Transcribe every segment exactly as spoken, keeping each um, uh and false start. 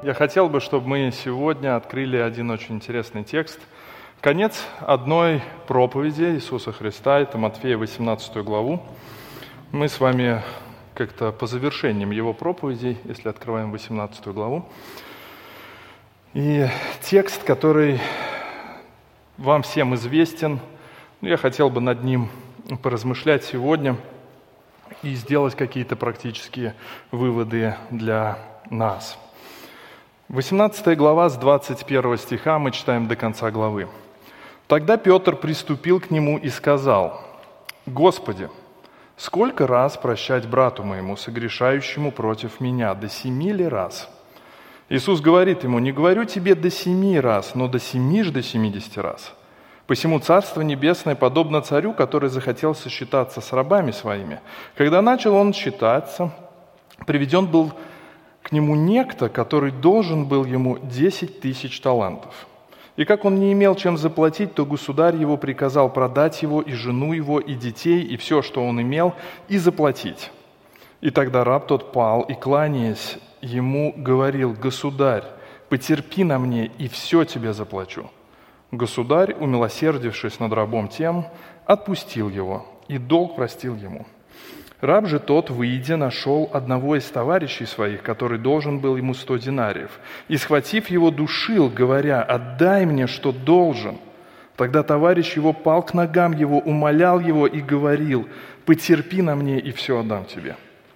Я хотел бы, чтобы мы сегодня открыли один очень интересный текст. Конец одной проповеди Иисуса Христа, это Матфея восемнадцатую главу. Мы с вами как-то по завершениям его проповедей, если открываем восемнадцатую главу. И текст, который вам всем известен, я хотел бы над ним поразмышлять сегодня и сделать какие-то практические выводы для нас. восемнадцатая глава с двадцать первого стиха мы читаем до конца главы. «Тогда Петр приступил к нему и сказал: Господи, сколько раз прощать брату моему, согрешающему против меня? До семи ли раз?» Иисус говорит ему: «Не говорю тебе до семи раз, но до семи ж до семидесяти раз. Посему Царство Небесное подобно царю, который захотел сосчитаться с рабами своими. Когда начал он считаться, приведен был к нему некто, который должен был ему десять тысяч талантов. И как он не имел чем заплатить, то государь его приказал продать его, и жену его, и детей, и все, что он имел, и заплатить. И тогда раб тот пал, и, кланяясь ему, говорил: Государь, потерпи на мне, и все тебе заплачу. Государь, умилосердившись над рабом тем, отпустил его, и долг простил ему. Раб же тот, выйдя, нашел одного из товарищей своих, который должен был ему сто динариев, и, схватив его, душил, говоря: «Отдай мне, что должен». Тогда товарищ его пал к ногам его, умолял его и говорил: «Потерпи на мне, и все отдам тебе».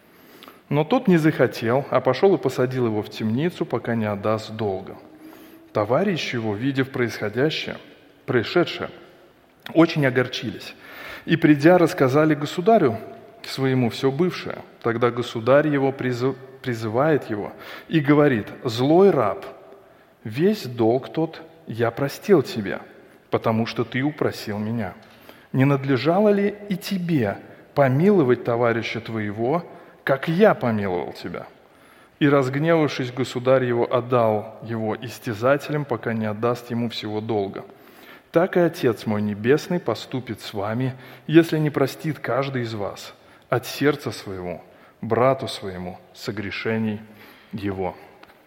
Но тот не захотел, а пошел и посадил его в темницу, пока не отдаст долга. Товарищи его, видев происходящее, происшедшее, очень огорчились, и, придя, рассказали государю своему все бывшее. Тогда государь его призывает его и говорит: «Злой раб, весь долг тот я простил тебе, потому что ты упросил меня. Не надлежало ли и тебе помиловать товарища твоего, как я помиловал тебя?» И, разгневавшись, государь его отдал его истязателям, пока не отдаст ему всего долга. Так и Отец мой Небесный поступит с вами, если не простит каждый из вас от сердца своего, брату своему, согрешений его».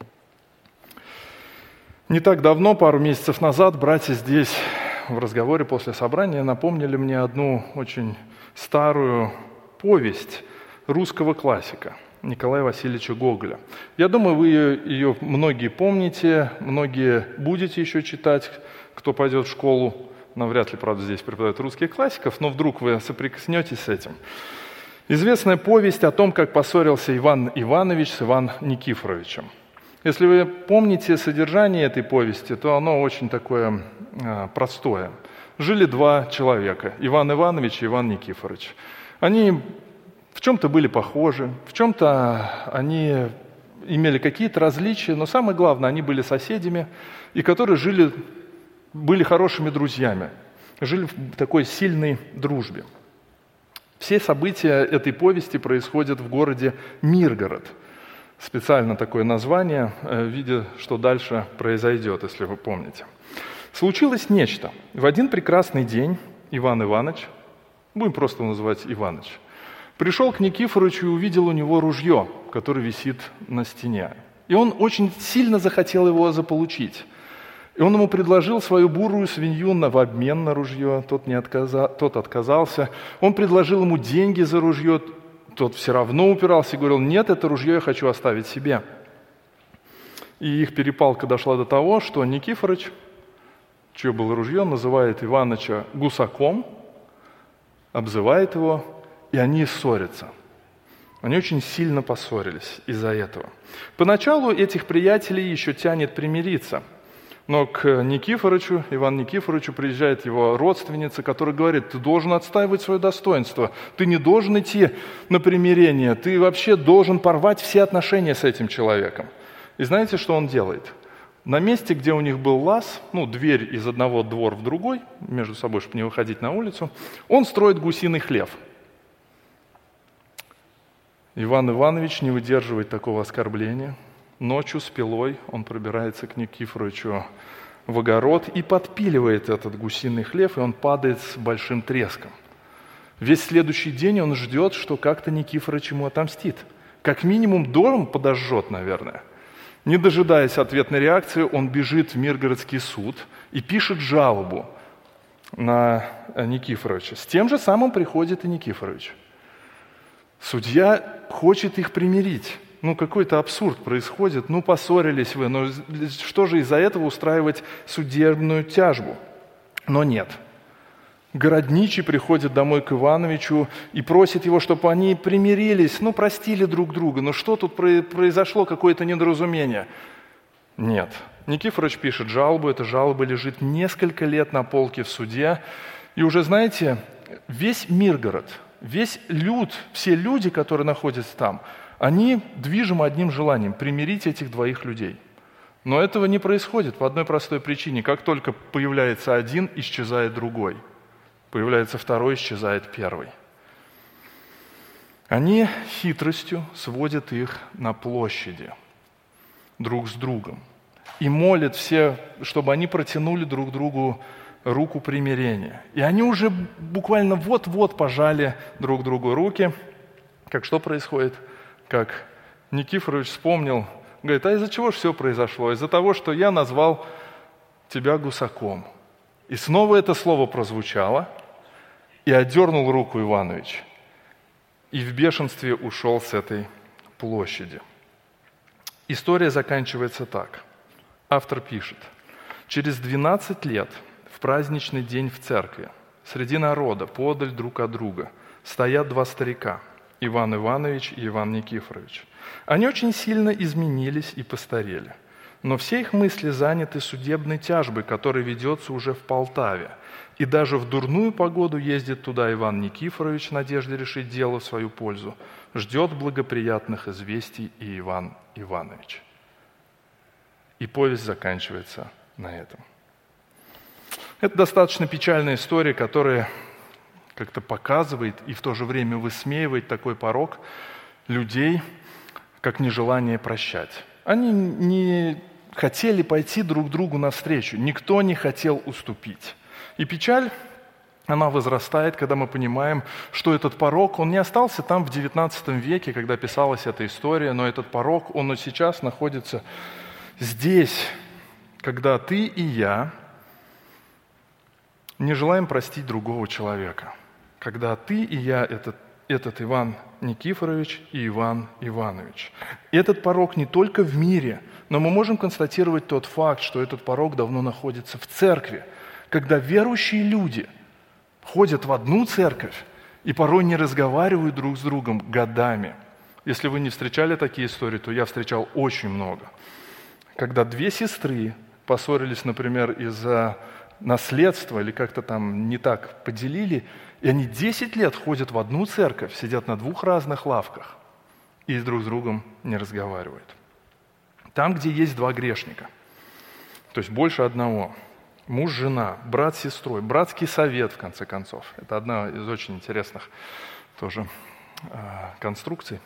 Не так давно, пару месяцев назад, братья здесь в разговоре после собрания напомнили мне одну очень старую повесть русского классика Николая Васильевича Гоголя. Я думаю, вы ее, ее многие помните, многие будете еще читать, кто пойдет в школу. Навряд ли, правда, здесь преподают русских классиков, но вдруг вы соприкоснетесь с этим. Известная повесть о том, как поссорился Иван Иванович с Иваном Никифоровичем. Если вы помните содержание этой повести, то оно очень такое а, простое. Жили два человека, Иван Иванович и Иван Никифорович. Они в чем-то были похожи, в чем-то они имели какие-то различия, но самое главное, они были соседями, и которые жили, были хорошими друзьями, жили в такой сильной дружбе. Все события этой повести происходят в городе Миргород. Специально такое название, видя, что дальше произойдет, если вы помните. Случилось нечто. В один прекрасный день Иван Иванович, будем просто его называть Иваныч, пришел к Никифоровичу и увидел у него ружье, которое висит на стене. И он очень сильно захотел его заполучить. И он ему предложил свою бурую свинью в обмен на ружье, тот, не отказа... тот отказался. Он предложил ему деньги за ружье, тот все равно упирался и говорил: «Нет, это ружье я хочу оставить себе». И их перепалка дошла до того, что Никифорович, чье было ружье, называет Иваныча гусаком, обзывает его, и они ссорятся. Они очень сильно поссорились из-за этого. Поначалу этих приятелей еще тянет примириться. Но к Никифоровичу, Ивану Никифоровичу приезжает его родственница, которая говорит: «Ты должен отстаивать свое достоинство, ты не должен идти на примирение, ты вообще должен порвать все отношения с этим человеком». И знаете, что он делает? На месте, где у них был лаз, ну, дверь из одного двора в другой, между собой, чтобы не выходить на улицу, он строит гусиный хлев. Иван Иванович не выдерживает такого оскорбления. Ночью с пилой он пробирается к Никифоровичу в огород и подпиливает этот гусиный хлев, и он падает с большим треском. Весь следующий день он ждет, что как-то Никифорович ему отомстит. Как минимум дом подожжет, наверное. Не дожидаясь ответной реакции, он бежит в Миргородский суд и пишет жалобу на Никифоровича. С тем же самым приходит и Никифорович. Судья хочет их примирить. Ну, какой-то абсурд происходит. Ну, поссорились вы, но что же из-за этого устраивать судебную тяжбу? Но нет. Городничий приходит домой к Ивановичу и просит его, чтобы они примирились, ну, простили друг друга. Ну, что тут произошло, какое-то недоразумение? Нет. Никифорович пишет жалобу, эта жалоба лежит несколько лет на полке в суде. И уже, знаете, весь Миргород, весь люд, все люди, которые находятся там, они движимы одним желанием – примирить этих двоих людей. Но этого не происходит по одной простой причине. Как только появляется один, исчезает другой. Появляется второй, исчезает первый. Они хитростью сводят их на площади друг с другом и молят все, чтобы они протянули друг другу руку примирения. И они уже буквально вот-вот пожали друг другу руки. Как что происходит? Как Никифорович вспомнил, говорит, а из-за чего же все произошло? Из-за того, что я назвал тебя гусаком. И снова это слово прозвучало, и отдернул руку Иванович. И в бешенстве ушел с этой площади. История заканчивается так. Автор пишет. Через двенадцать лет в праздничный день в церкви среди народа подаль друг от друга стоят два старика, Иван Иванович и Иван Никифорович. Они очень сильно изменились и постарели. Но все их мысли заняты судебной тяжбой, которая ведется уже в Полтаве. И даже в дурную погоду ездит туда Иван Никифорович в надежде решить дело в свою пользу. Ждет благоприятных известий и Иван Иванович. И повесть заканчивается на этом. Это достаточно печальная история, которая как-то показывает и в то же время высмеивает такой порок людей, как нежелание прощать. Они не хотели пойти друг другу навстречу, никто не хотел уступить. И печаль, она возрастает, когда мы понимаем, что этот порок, он не остался там в девятнадцатом веке, когда писалась эта история, но этот порок, он и сейчас находится здесь, когда ты и я не желаем простить другого человека. Когда ты и я, этот, этот Иван Никифорович и Иван Иванович. Этот порок не только в мире, но мы можем констатировать тот факт, что этот порок давно находится в церкви, когда верующие люди ходят в одну церковь и порой не разговаривают друг с другом годами. Если вы не встречали такие истории, то я встречал очень много. Когда две сестры поссорились, например, из-за наследства или как-то там не так поделили, и они десять лет ходят в одну церковь, сидят на двух разных лавках и друг с другом не разговаривают. Там, где есть два грешника, то есть больше одного, муж, жена, брат с сестрой, братский совет, в конце концов. Это одна из очень интересных тоже э, конструкций.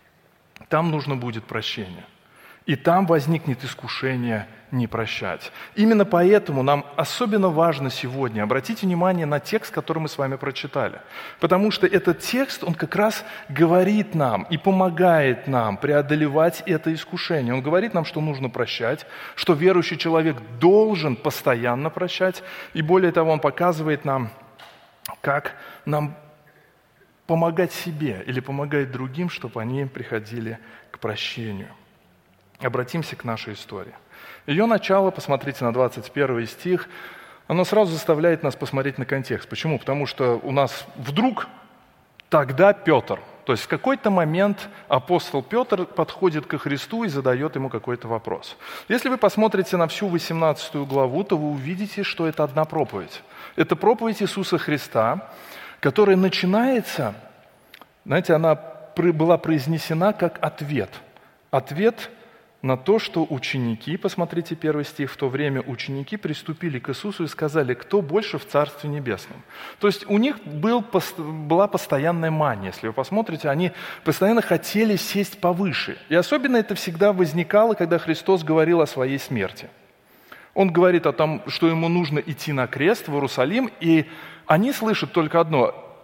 Там нужно будет прощение. И там возникнет искушение не прощать. Именно поэтому нам особенно важно сегодня обратить внимание на текст, который мы с вами прочитали. Потому что этот текст, он как раз говорит нам и помогает нам преодолевать это искушение. Он говорит нам, что нужно прощать, что верующий человек должен постоянно прощать. И более того, он показывает нам, как нам помогать себе или помогать другим, чтобы они приходили к прощению. Обратимся к нашей истории. Ее начало, посмотрите на двадцать первый стих, оно сразу заставляет нас посмотреть на контекст. Почему? Потому что у нас вдруг тогда Петр, то есть в какой-то момент апостол Петр подходит ко Христу и задает ему какой-то вопрос. Если вы посмотрите на всю восемнадцатую главу, то вы увидите, что это одна проповедь. Это проповедь Иисуса Христа, которая начинается, знаете, она была произнесена как ответ. Ответ на то, что ученики, посмотрите первый стих, в то время ученики приступили к Иисусу и сказали, кто больше в Царстве Небесном. То есть у них был, была постоянная мания, если вы посмотрите, они постоянно хотели сесть повыше. И особенно это всегда возникало, когда Христос говорил о своей смерти. Он говорит о том, что ему нужно идти на крест в Иерусалим, и они слышат только одно,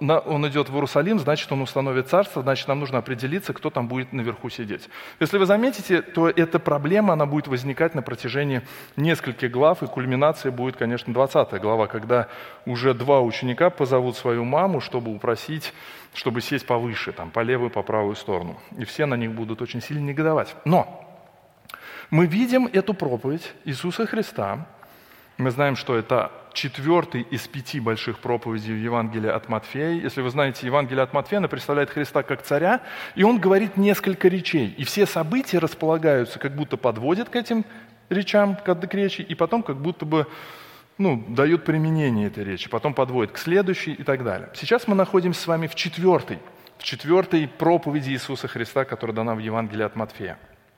на, он идет в Иерусалим, значит, он установит царство, значит, нам нужно определиться, кто там будет наверху сидеть. Если вы заметите, то эта проблема, она будет возникать на протяжении нескольких глав, и кульминацией будет, конечно, двадцатая глава, когда уже два ученика позовут свою маму, чтобы упросить, чтобы сесть повыше, там, по левую, по правую сторону. И все на них будут очень сильно негодовать. Но мы видим эту проповедь Иисуса Христа. Мы знаем, что это четвертый из пяти больших проповедей в Евангелии от Матфея. Если вы знаете, Евангелие от Матфея, оно представляет Христа как царя, и он говорит несколько речей. И все события располагаются, как будто подводят к этим речам, к речи, и потом как будто бы ну, дают применение этой речи, потом подводят к следующей и так далее. Сейчас мы находимся с вами в четвертой, в четвертой проповеди Иисуса Христа, которая дана в Евангелии от Матфея.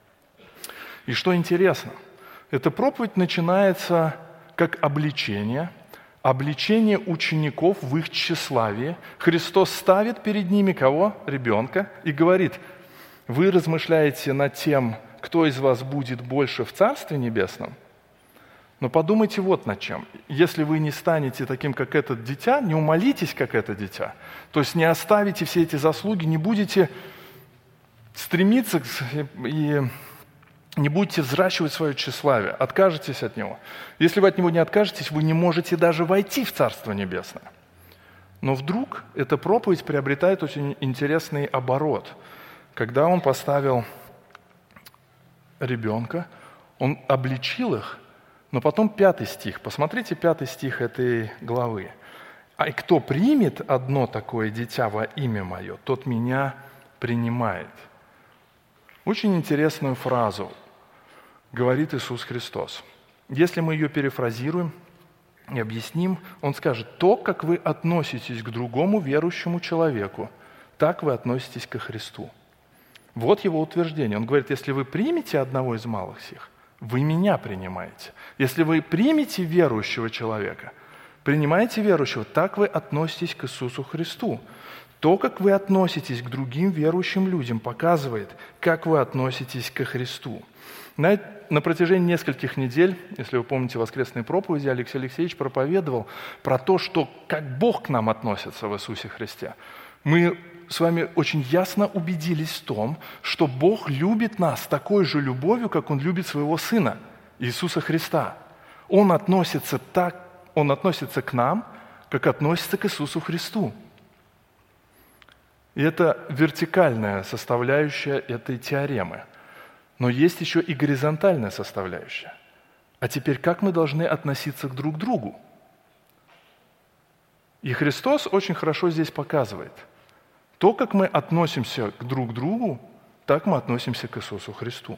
И что интересно, эта проповедь начинается как обличение, обличение учеников в их тщеславии. Христос ставит перед ними кого? Ребенка, и говорит: вы размышляете над тем, кто из вас будет больше в Царстве Небесном? Но подумайте вот над чем. Если вы не станете таким, как это дитя, не умолитесь, как это дитя, то есть не оставите все эти заслуги, не будете стремиться и не будете взращивать свое тщеславие, откажетесь от него. Если вы от него не откажетесь, вы не можете даже войти в Царство Небесное. Но вдруг эта проповедь приобретает очень интересный оборот. Когда он поставил ребенка, он обличил их, но потом пятый стих. Посмотрите пятый стих этой главы. «А кто примет одно такое дитя во имя мое, тот меня принимает». Очень интересную фразу говорит Иисус Христос. Если мы ее перефразируем и объясним, Он скажет: то, как вы относитесь к другому верующему человеку, так вы относитесь ко Христу. Вот Его утверждение. Он говорит: если вы примете одного из малых сих, вы меня принимаете. Если вы примете верующего человека, принимаете верующего, так вы относитесь к Иисусу Христу. То, как вы относитесь к другим верующим людям, показывает, как вы относитесь ко Христу. На, на протяжении нескольких недель, если вы помните воскресные проповеди, Алексей Алексеевич проповедовал про то, что как Бог к нам относится в Иисусе Христе. Мы с вами очень ясно убедились в том, что Бог любит нас такой же любовью, как Он любит своего Сына, Иисуса Христа. Он относится так, Он относится к нам, как относится к Иисусу Христу. И это вертикальная составляющая этой теоремы. Но есть еще и горизонтальная составляющая. А теперь как мы должны относиться к друг другу? И Христос очень хорошо здесь показывает. То, как мы относимся к друг другу, так мы относимся к Иисусу Христу.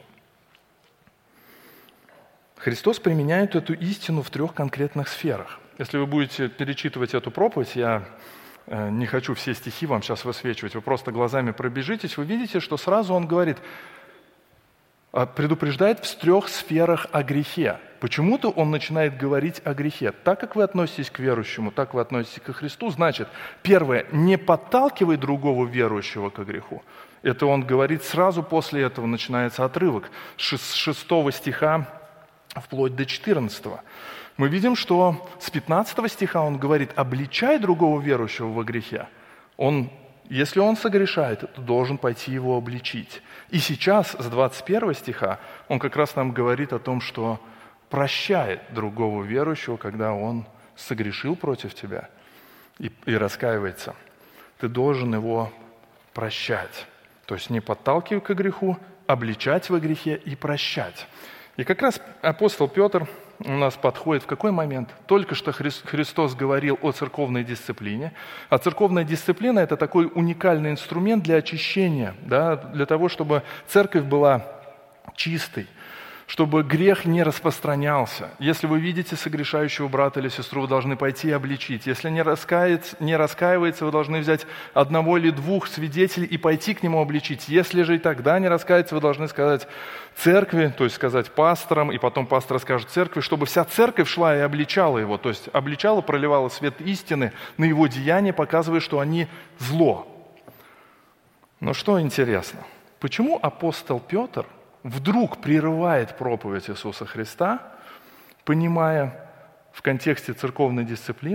Христос применяет эту истину в трех конкретных сферах. Если вы будете перечитывать эту проповедь, я не хочу все стихи вам сейчас высвечивать, вы просто глазами пробежитесь, вы видите, что сразу он говорит, предупреждает в трех сферах о грехе. Почему-то он начинает говорить о грехе. Так как вы относитесь к верующему, так вы относитесь ко Христу. Значит, первое, не подталкивай другого верующего к греху. Это он говорит сразу после этого, начинается отрывок с шестого стиха вплоть до четырнадцатого. Мы видим, что с пятнадцатого стиха он говорит: обличай другого верующего во грехе. Он, если он согрешает, то должен пойти его обличить. И сейчас, с двадцать первого стиха, он как раз нам говорит о том, что прощает другого верующего, когда он согрешил против тебя и, и раскаивается. Ты должен его прощать. То есть не подталкивай к греху, обличать во грехе и прощать. И как раз апостол Петр у нас подходит в какой момент? Только что Христос говорил о церковной дисциплине. А церковная дисциплина – это такой уникальный инструмент для очищения, да, для того, чтобы церковь была чистой, чтобы грех не распространялся. Если вы видите согрешающего брата или сестру, вы должны пойти и обличить. Если не, раскается, не раскаивается, вы должны взять одного или двух свидетелей и пойти к нему обличить. Если же и тогда не раскается, вы должны сказать церкви, то есть сказать пасторам, и потом пастор скажет церкви, чтобы вся церковь шла и обличала его, то есть обличала, проливала свет истины на его деяния, показывая, что они зло. Но что интересно, почему апостол Петр вдруг прерывает проповедь Иисуса Христа, понимая в контексте церковной дисциплины,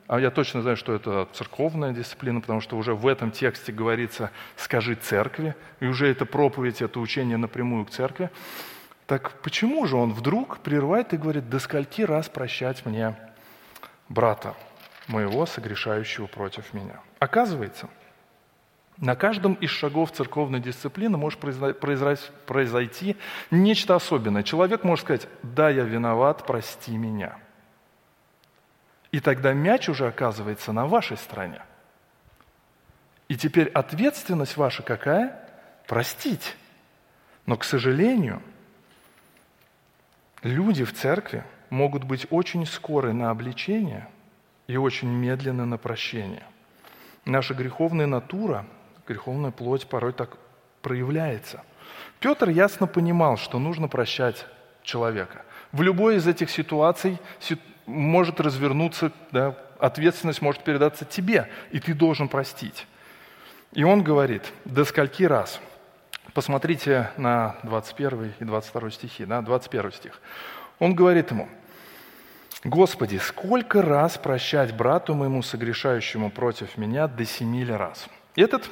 а я точно знаю, что это церковная дисциплина, потому что уже в этом тексте говорится «скажи церкви», и уже эта проповедь, это учение напрямую к церкви. Так почему же он вдруг прерывает и говорит: «До скольки раз прощать мне брата моего, согрешающего против меня?» Оказывается, на каждом из шагов церковной дисциплины может произойти нечто особенное. Человек может сказать: «Да, я виноват, прости меня». И тогда мяч уже оказывается на вашей стороне. И теперь ответственность ваша какая? Простить. Но, к сожалению, люди в церкви могут быть очень скоры на обличение и очень медленны на прощение. Наша греховная натура, греховная плоть порой так проявляется. Петр ясно понимал, что нужно прощать человека. В любой из этих ситуаций может развернуться, да, ответственность может передаться тебе, и ты должен простить. И он говорит: «До скольки раз?» Посмотрите на двадцать первый и двадцать второй стихи, да, двадцать первый стих. Он говорит ему: «Господи, сколько раз прощать брату моему, согрешающему против меня, до семи ли раз?» Этот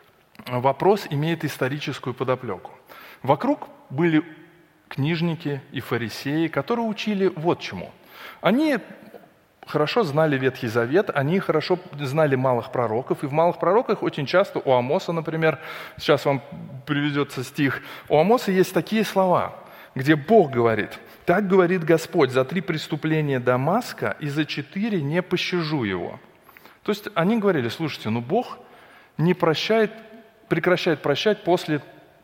вопрос имеет историческую подоплеку. Вокруг были книжники и фарисеи, которые учили вот чему. Они хорошо знали Ветхий Завет, они хорошо знали малых пророков, и в малых пророках очень часто, у Амоса, например, сейчас вам приведется стих, у Амоса есть такие слова, где Бог говорит: «Так говорит Господь, за три преступления Дамаска и за четыре не пощажу его». То есть они говорили: слушайте, ну Бог не прощает, прекращает прощать после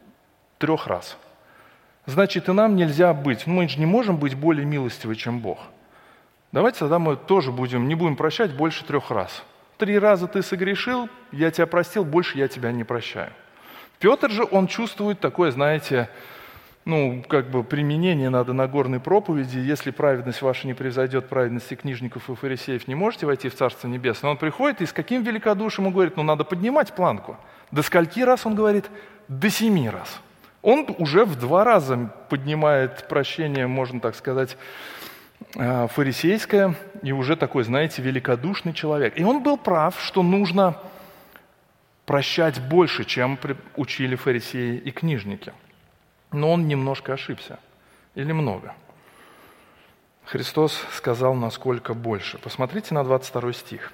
трех раз. Значит, и нам нельзя быть, мы же не можем быть более милостивы, чем Бог. Давайте тогда мы тоже будем, не будем прощать больше трех раз. Три раза ты согрешил, я тебя простил, больше я тебя не прощаю. Петр же, он чувствует такое, знаете, ну, как бы применение надо Нагорной проповеди. Если праведность ваша не превзойдет праведности книжников и фарисеев, не можете войти в Царство Небесное. Он приходит и с каким великодушием он говорит: ну, надо поднимать планку. До скольки раз он говорит? До семи раз. Он уже в два раза поднимает прощение, можно так сказать, фарисейское, и уже такой, знаете, великодушный человек. И он был прав, что нужно прощать больше, чем учили фарисеи и книжники. Но он немножко ошибся. Или много. Христос сказал, насколько больше. Посмотрите на двадцать второй стих.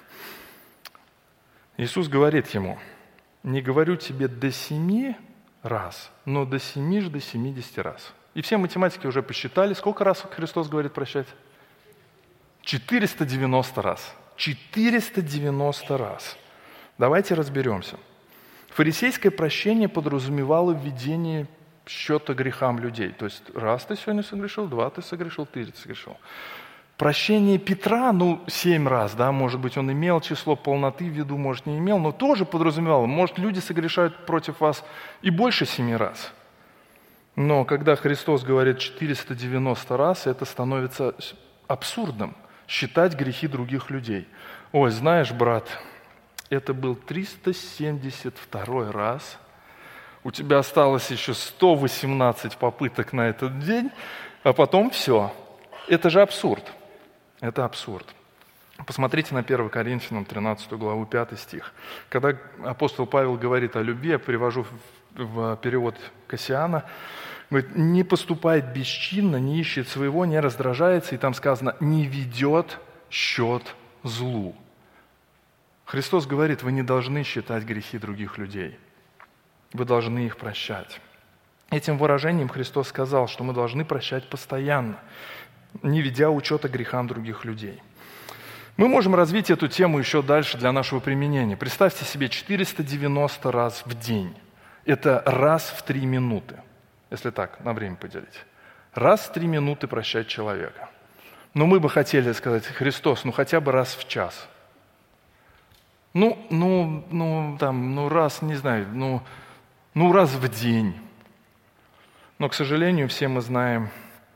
Иисус говорит ему: «Не говорю тебе до семи раз, но до семи ж до семидесяти раз». И все математики уже посчитали, сколько раз Христос говорит прощать? четыреста девяносто раз. четыреста девяносто раз. Давайте разберемся. Фарисейское прощение подразумевало введение счета грехам людей. То есть раз ты сегодня согрешил, два ты согрешил, ты согрешил. Прощение Петра, ну, семь раз, да, может быть, он имел число полноты в виду, может, не имел, но тоже подразумевало, может, люди согрешают против вас и больше семи раз. Но когда Христос говорит четыреста девяносто раз, это становится абсурдным. Считать грехи других людей. Ой, знаешь, брат, это был триста семьдесят второй раз. У тебя осталось еще сто восемнадцать попыток на этот день, а потом все. Это же абсурд. Это абсурд. Посмотрите на первое Коринфянам тринадцатую главу, пятый стих. Когда апостол Павел говорит о любви, я привожу в перевод Кассиана, говорит: не поступает бесчинно, не ищет своего, не раздражается, и там сказано: не ведет счет злу. Христос говорит: вы не должны считать грехи других людей. Вы должны их прощать. Этим выражением Христос сказал, что мы должны прощать постоянно, не ведя учета грехам других людей. Мы можем развить эту тему еще дальше для нашего применения. Представьте себе четыреста девяносто раз в день. Это раз в три минуты, если так, на время поделить. Раз в три минуты прощать человека. Но мы бы хотели сказать: Христос, ну хотя бы раз в час. Ну, ну, ну, там, ну раз, не знаю, ну, ну раз в день. Но, к сожалению, все мы знаем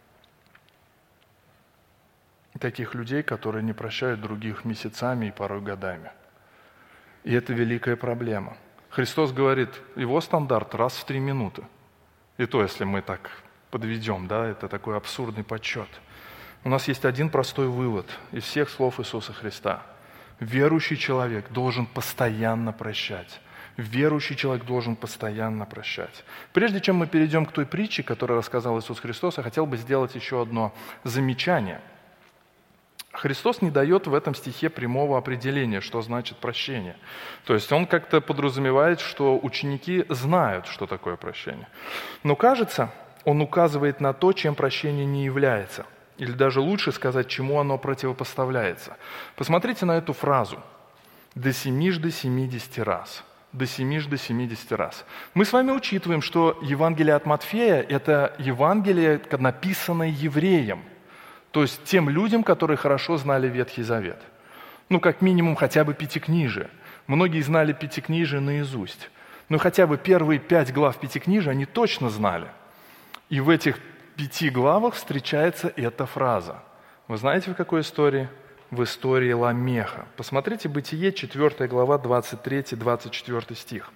таких людей, которые не прощают других месяцами и порой годами. И это великая проблема. Христос говорит, его стандарт раз в три минуты. И то, если мы так подведем, да, это такой абсурдный подсчет. У нас есть один простой вывод из всех слов Иисуса Христа. Верующий человек должен постоянно прощать. Верующий человек должен постоянно прощать. Прежде чем мы перейдем к той притче, которую рассказал Иисус Христос, я хотел бы сделать еще одно замечание. Христос не дает в этом стихе прямого определения, что значит прощение. То есть он как-то подразумевает, что ученики знают, что такое прощение. Но кажется, он указывает на то, чем прощение не является. Или даже лучше сказать, чему оно противопоставляется. Посмотрите на эту фразу. «До семижды семидесяти раз». До семижды семидесяти раз. Мы с вами учитываем, что Евангелие от Матфея – это Евангелие, написанное евреям. То есть тем людям, которые хорошо знали Ветхий Завет. Ну, как минимум, хотя бы Пятикнижие. Многие знали Пятикнижие наизусть. Но хотя бы первые пять глав Пятикнижия они точно знали. И в этих пяти главах встречается эта фраза. Вы знаете, в какой истории? В истории Ламеха. Посмотрите Бытие, четвёртая глава, двадцать третий двадцать четвёртый стих.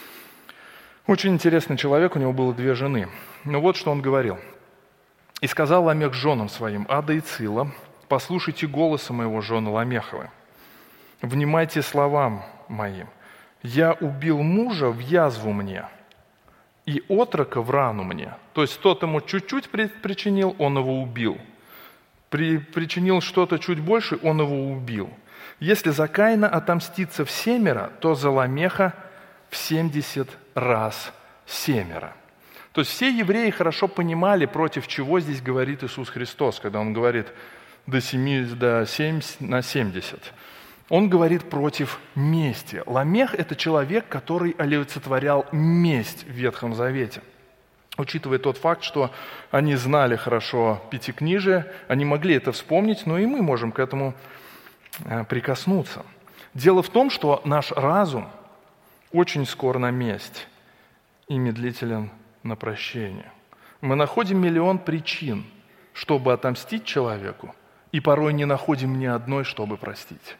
Очень интересный человек, у него было две жены. Но вот что он говорил. «И сказал Ламех женам своим, Ада и Цила, послушайте голоса моего жены Ламеховы, внимайте словам моим. Я убил мужа в язву мне, и отрока в рану мне». То есть тот ему чуть-чуть причинил, он его убил. При, причинил что-то чуть больше, он его убил. Если за Каина отомститься в семеро, то за Ламеха в семьдесят раз семеро. То есть все евреи хорошо понимали, против чего здесь говорит Иисус Христос, когда Он говорит до семи, до семь на семьдесят. Он говорит против мести. Ламех – это человек, который олицетворял месть в Ветхом Завете. Учитывая тот факт, что они знали хорошо Пятикнижие, они могли это вспомнить, но и мы можем к этому прикоснуться. Дело в том, что наш разум очень скор на месть и медлителен на прощение. Мы находим миллион причин, чтобы отомстить человеку, и порой не находим ни одной, чтобы простить.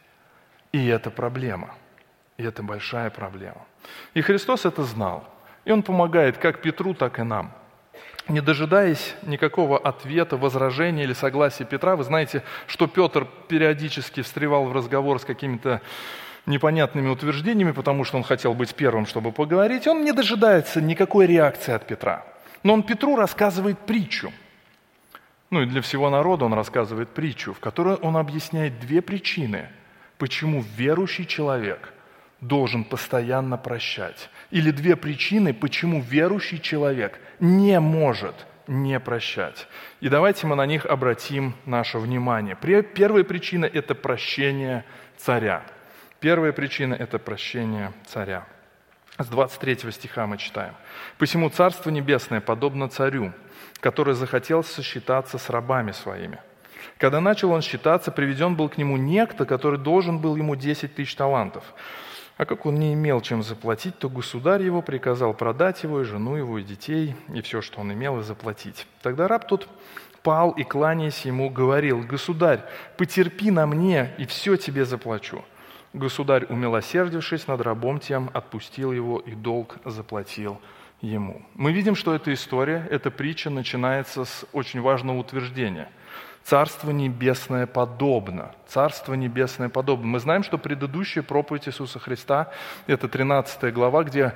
И это проблема. И это большая проблема. И Христос это знал. И Он помогает как Петру, так и нам. Не дожидаясь никакого ответа, возражения или согласия Петра, вы знаете, что Петр периодически встревал в разговор с какими-то непонятными утверждениями, потому что он хотел быть первым, чтобы поговорить. Он не дожидается никакой реакции от Петра. Но он Петру рассказывает притчу. Ну и для всего народа он рассказывает притчу, в которой он объясняет две причины, почему верующий человек должен постоянно прощать. Или две причины, почему верующий человек не может не прощать. И давайте мы на них обратим наше внимание. Первая причина – это прощение царя. Первая причина – это прощение царя. С двадцать третьего стиха мы читаем. «Посему Царство Небесное подобно царю, который захотел сосчитаться с рабами своими. Когда начал он считаться, приведен был к нему некто, который должен был ему десять тысяч талантов. А как он не имел чем заплатить, то государь его приказал продать его, и жену его, и детей, и все, что он имел, и заплатить. Тогда раб тот пал и, кланяясь ему, говорил: «Государь, потерпи на мне, и все тебе заплачу». Государь, умилосердившись над рабом тем, отпустил его, и долг заплатил ему». Мы видим, что эта история, эта притча начинается с очень важного утверждения. Царство Небесное подобно. Царство Небесное подобно. Мы знаем, что предыдущая проповедь Иисуса Христа, это тринадцатая глава, где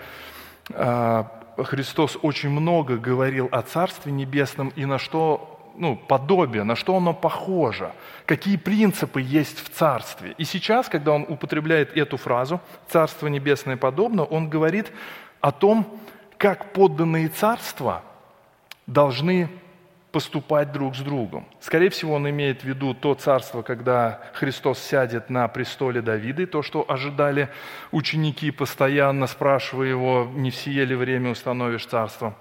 э, Христос очень много говорил о Царстве Небесном и на что, ну, подобие, на что оно похоже, какие принципы есть в Царстве. И сейчас, когда он употребляет эту фразу «Царство Небесное подобно», он говорит о том, как подданные царства должны поступать друг с другом. Скорее всего, он имеет в виду то царство, когда Христос сядет на престоле Давида, и то, что ожидали ученики, постоянно спрашивая его, не в сие ли время установишь царство.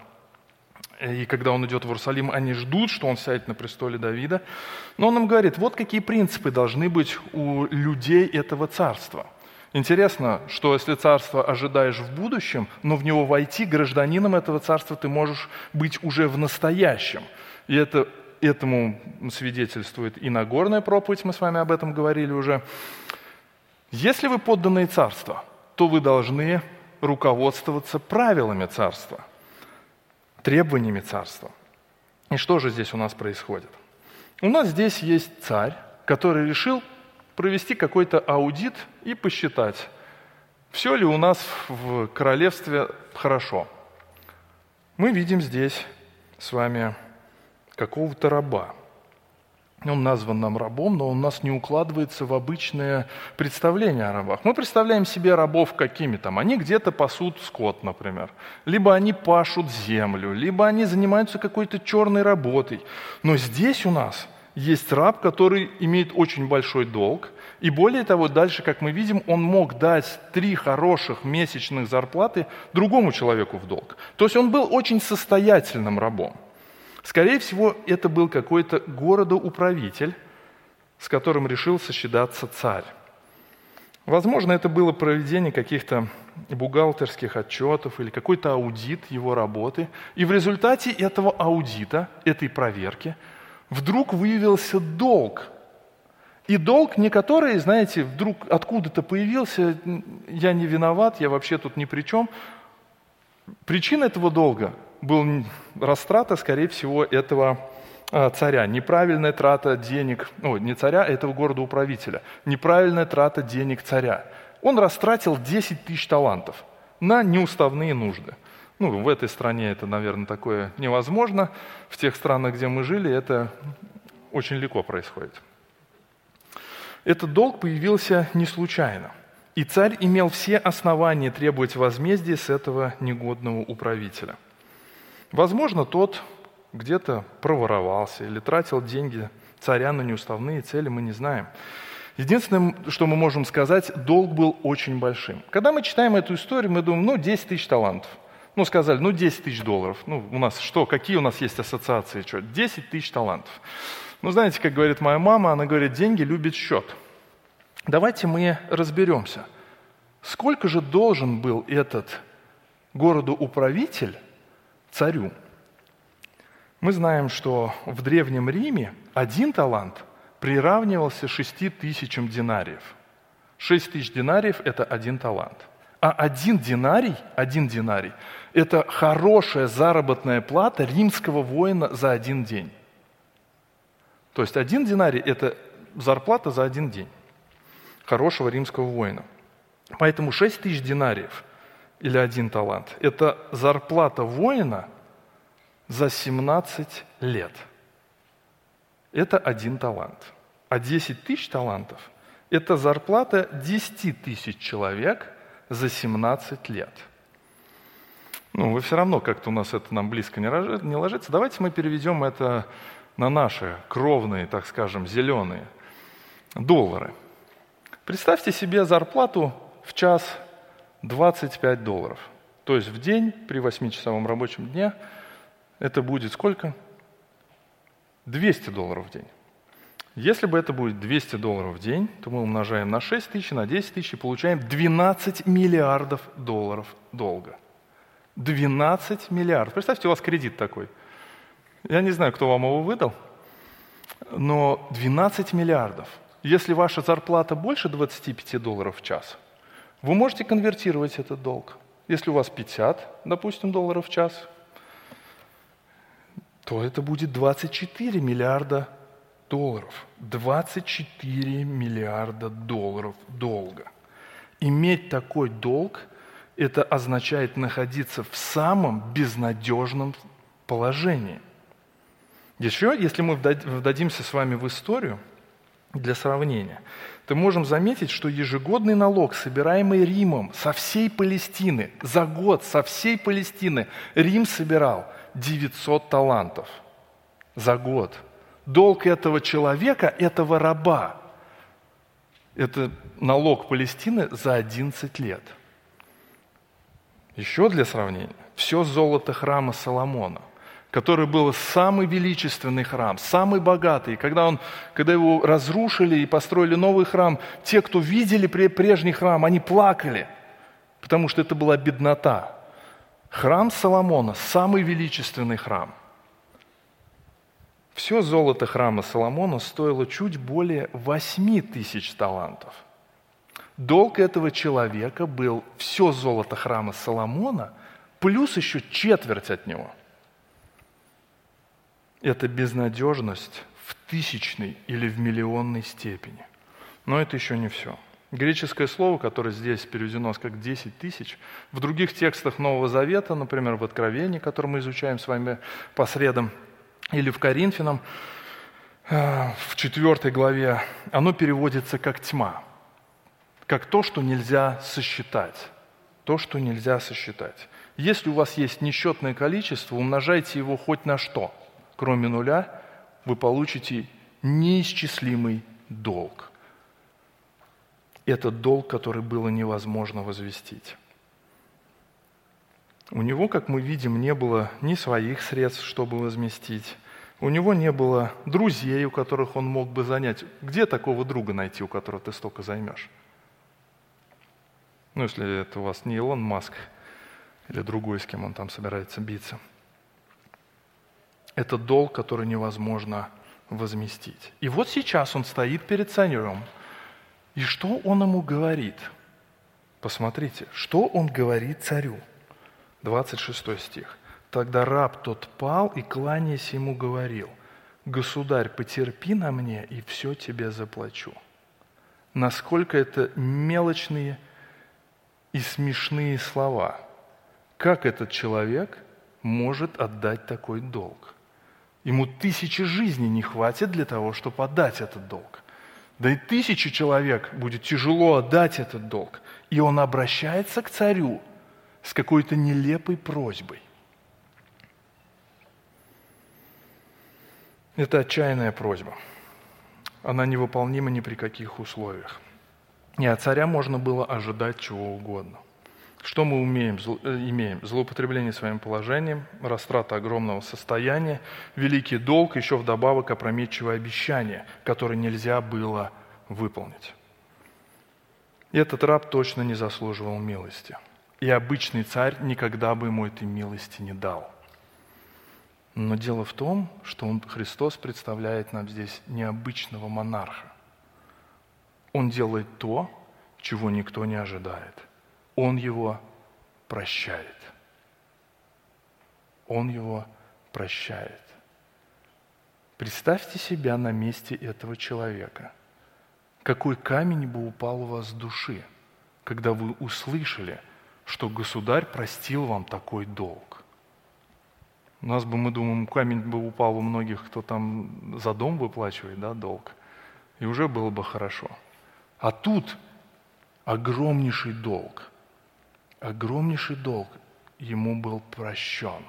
И когда он идет в Иерусалим, они ждут, что он сядет на престоле Давида. Но он им говорит, вот какие принципы должны быть у людей этого царства. Интересно, что если царство ожидаешь в будущем, но в него войти гражданином этого царства ты можешь быть уже в настоящем. И это, этому свидетельствует и Нагорная проповедь, мы с вами об этом говорили уже. Если вы подданные царства, то вы должны руководствоваться правилами царства, требованиями царства. И что же здесь у нас происходит? У нас здесь есть царь, который решил провести какой-то аудит и посчитать, все ли у нас в королевстве хорошо. Мы видим здесь с вами какого-то раба. Он назван нам рабом, но он у нас не укладывается в обычное представление о рабах. Мы представляем себе рабов какими там. Они где-то пасут скот, например. Либо они пашут землю, либо они занимаются какой-то черной работой. Но здесь у нас есть раб, который имеет очень большой долг. И более того, дальше, как мы видим, он мог дать три хороших месячных зарплаты другому человеку в долг. То есть он был очень состоятельным рабом. Скорее всего, это был какой-то городоуправитель, с которым решил сосчитаться царь. Возможно, это было проведение каких-то бухгалтерских отчетов или какой-то аудит его работы. И в результате этого аудита, этой проверки, вдруг выявился долг. И долг не который, знаете, вдруг откуда-то появился, я не виноват, я вообще тут ни при чем. Причина этого долга была растрата, скорее всего, этого а, царя. Неправильная трата денег, ну, не царя, а этого города-управителя. Неправильная трата денег царя. Он растратил десять тысяч талантов на неуставные нужды. Ну, в этой стране это, наверное, такое невозможно. В тех странах, где мы жили, это очень легко происходит. Этот долг появился не случайно. И царь имел все основания требовать возмездия с этого негодного управителя. Возможно, тот где-то проворовался или тратил деньги царя на неуставные цели, мы не знаем. Единственное, что мы можем сказать, долг был очень большим. Когда мы читаем эту историю, мы думаем, ну, десять тысяч талантов. Ну, сказали, ну, десять тысяч долларов. Ну, у нас что, какие у нас есть ассоциации? Что? десять тысяч талантов. Ну, знаете, как говорит моя мама, она говорит, деньги любят счет. Давайте мы разберемся. Сколько же должен был этот городоуправитель царю? Мы знаем, что в Древнем Риме один талант приравнивался шести тысячам динариев. Шесть тысяч динариев – это один талант. А один динарий, один динарий – это хорошая заработная плата римского воина за один день. То есть один динарий – это зарплата за один день хорошего римского воина. Поэтому шесть тысяч динариев или один талант – это зарплата воина за семнадцать лет. Это один талант. А десять тысяч талантов – это зарплата десять тысяч человек за семнадцать лет. Ну, вы все равно как-то у нас это нам близко не ложится. Давайте мы переведем это на наши кровные, так скажем, зеленые доллары. Представьте себе зарплату в час двадцать пять долларов. То есть в день при восьмичасовом рабочем дне это будет сколько? двести долларов в день. Если бы это будет двести долларов в день, то мы умножаем на шесть тысяч, на десять тысяч и получаем двенадцать миллиардов долларов долга. двенадцать миллиардов. Представьте, у вас кредит такой. Я не знаю, кто вам его выдал, но двенадцать миллиардов. Если ваша зарплата больше двадцати пяти долларов в час, вы можете конвертировать этот долг. Если у вас пятьдесят, допустим, долларов в час, то это будет двадцать четыре миллиарда долларов. двадцать четыре миллиарда долларов долга. Иметь такой долг – это означает находиться в самом безнадежном положении. Еще, если мы вдадимся с вами в историю, для сравнения, то можем заметить, что ежегодный налог, собираемый Римом со всей Палестины, за год со всей Палестины Рим собирал девятьсот талантов за год. Долг этого человека, этого раба, это налог Палестины за одиннадцать лет. Еще для сравнения, все золото храма Соломона, который был самый величественный храм, самый богатый. Когда, он, когда его разрушили и построили новый храм, те, кто видели прежний храм, они плакали, потому что это была беднота. Храм Соломона – самый величественный храм. Все золото храма Соломона стоило чуть более восьми тысяч талантов. Долг этого человека был все золото храма Соломона, плюс еще четверть от него. Это безнадежность в тысячной или в миллионной степени. Но это еще не все. Греческое слово, которое здесь переведено как «десять тысяч», в других текстах Нового Завета, например, в Откровении, которое мы изучаем с вами по средам, или в Коринфянам, в четвертой главе, оно переводится как «тьма», как то, что нельзя сосчитать. То, что нельзя сосчитать. Если у вас есть несчетное количество, умножайте его хоть на что. Кроме нуля, вы получите неисчислимый долг. Это долг, который было невозможно возвестить. У него, как мы видим, не было ни своих средств, чтобы возместить. У него не было друзей, у которых он мог бы занять. Где такого друга найти, у которого ты столько займешь? Ну, если это у вас не Илон Маск или другой, с кем он там собирается биться. Это долг, который невозможно возместить. И вот сейчас он стоит перед царем. И что он ему говорит? Посмотрите, что он говорит царю. двадцать шестой стих. «Тогда раб тот пал и, кланяясь ему, говорил: Государь, потерпи на мне, и все тебе заплачу». Насколько это мелочные и смешные слова. Как этот человек может отдать такой долг? Ему тысячи жизней не хватит для того, чтобы отдать этот долг. Да и тысячи человек будет тяжело отдать этот долг. И он обращается к царю с какой-то нелепой просьбой. Это отчаянная просьба. Она невыполнима ни при каких условиях. И от царя можно было ожидать чего угодно. Что мы умеем, зло, э, имеем? Злоупотребление своим положением, растрата огромного состояния, великий долг, еще вдобавок опрометчивое обещание, которое нельзя было выполнить. И этот раб точно не заслуживал милости. И обычный царь никогда бы ему этой милости не дал. Но дело в том, что он, Христос представляет нам здесь необычного монарха. Он делает то, чего никто не ожидает. Он его прощает. Он его прощает. Представьте себя на месте этого человека. Какой камень бы упал у вас с души, когда вы услышали, что государь простил вам такой долг. У нас бы, мы думаем, камень бы упал у многих, кто там за дом выплачивает, да, долг, и уже было бы хорошо. А тут огромнейший долг. Огромнейший долг ему был прощен.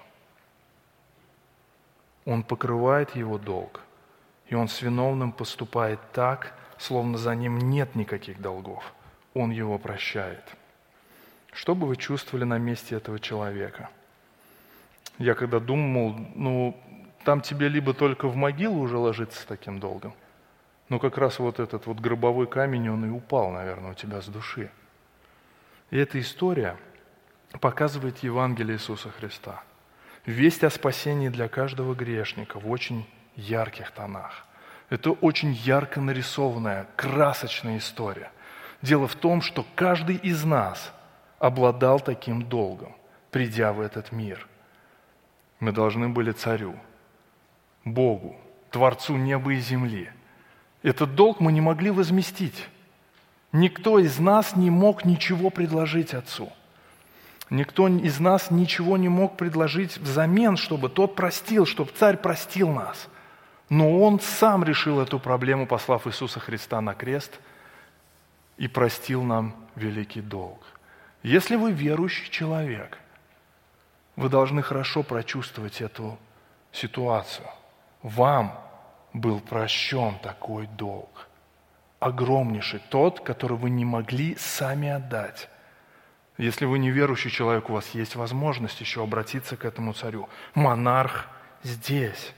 Он покрывает его долг, и он с виновным поступает так, словно за ним нет никаких долгов. Он его прощает. Что бы вы чувствовали на месте этого человека? Я когда думал, ну, там тебе либо только в могилу уже ложиться с таким долгом, но как раз вот этот вот гробовой камень, он и упал, наверное, у тебя с души. И эта история показывает Евангелие Иисуса Христа. Весть о спасении для каждого грешника в очень ярких тонах. Это очень ярко нарисованная, красочная история. Дело в том, что каждый из нас обладал таким долгом, придя в этот мир. Мы должны были царю, Богу, Творцу неба и земли. Этот долг мы не могли возместить. Никто из нас не мог ничего предложить Отцу. Никто из нас ничего не мог предложить взамен, чтобы тот простил, чтобы царь простил нас. Но он сам решил эту проблему, послав Иисуса Христа на крест, и простил нам великий долг. Если вы верующий человек, вы должны хорошо прочувствовать эту ситуацию. Вам был прощен такой долг. Огромнейший, тот, который вы не могли сами отдать. Если вы не верующий человек, у вас есть возможность еще обратиться к этому царю. Монарх здесь.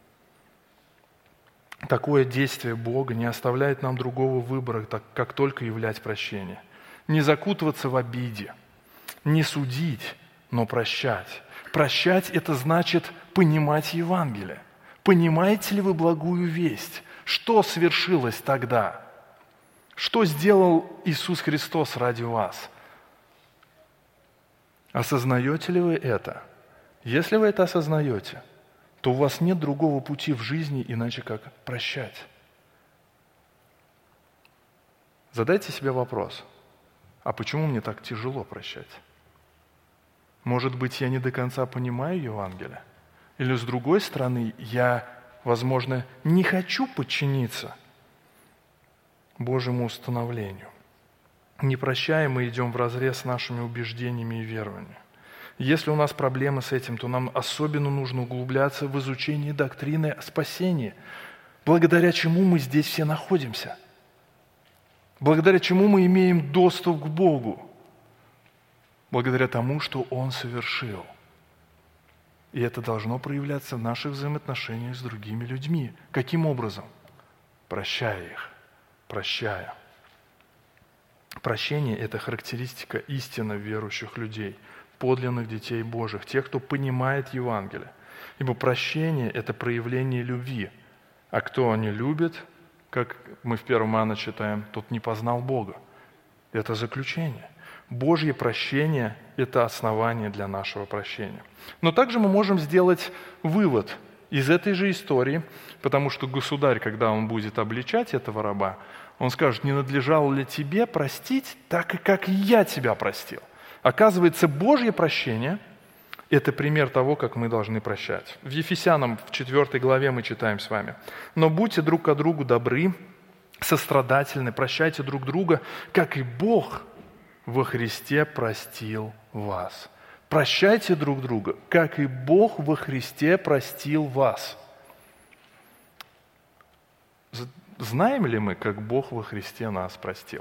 Такое действие Бога не оставляет нам другого выбора, так, как только являть прощение. Не закутываться в обиде, не судить, но прощать. Прощать – это значит понимать Евангелие. Понимаете ли вы благую весть? Что свершилось тогда? Что сделал Иисус Христос ради вас? Осознаете ли вы это? Если вы это осознаете, то у вас нет другого пути в жизни, иначе как прощать. Задайте себе вопрос, а почему мне так тяжело прощать? Может быть, я не до конца понимаю Евангелие? Или, с другой стороны, я, возможно, не хочу подчиниться Божьему установлению. Не прощая, мы идем вразрез с нашими убеждениями и верованиями. Если у нас проблемы с этим, то нам особенно нужно углубляться в изучение доктрины о спасении, благодаря чему мы здесь все находимся, благодаря чему мы имеем доступ к Богу, благодаря тому, что Он совершил. И это должно проявляться в наших взаимоотношениях с другими людьми. Каким образом? Прощая их, прощая. Прощение – это характеристика истинно верующих людей, подлинных детей Божьих, тех, кто понимает Евангелие. Ибо прощение – это проявление любви. А кто не любит, как мы в первом Иоанна читаем, тот не познал Бога. Это заключение. Божье прощение – это основание для нашего прощения. Но также мы можем сделать вывод из этой же истории, потому что государь, когда он будет обличать этого раба, он скажет: не надлежало ли тебе простить так, и как я тебя простил? Оказывается, Божье прощение – это пример того, как мы должны прощать. В Ефесянам в четвёртой главе мы читаем с вами: «Но будьте друг к другу добры, сострадательны, прощайте друг друга, как и Бог во Христе простил вас». Прощайте друг друга, как и Бог во Христе простил вас. Знаем ли мы, как Бог во Христе нас простил?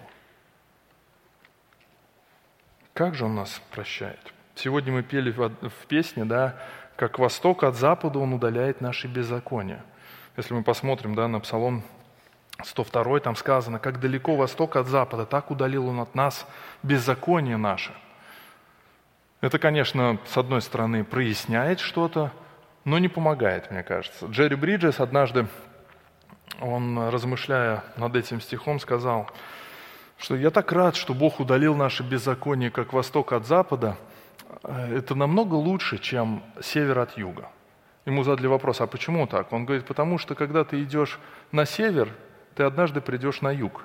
Как же Он нас прощает? Сегодня мы пели в песне, да, как восток от запада Он удаляет наши беззакония. Если мы посмотрим, да, на Псалом сто два, там сказано: как далеко восток от запада, так удалил Он от нас беззаконие наше. Это, конечно, с одной стороны проясняет что-то, но не помогает, мне кажется. Джерри Бриджес однажды, он, размышляя над этим стихом, сказал, что «я так рад, что Бог удалил наше беззаконие, как восток от запада. Это намного лучше, чем север от юга». Ему задали вопрос: а почему так? Он говорит: потому что, когда ты идешь на север, ты однажды придешь на юг.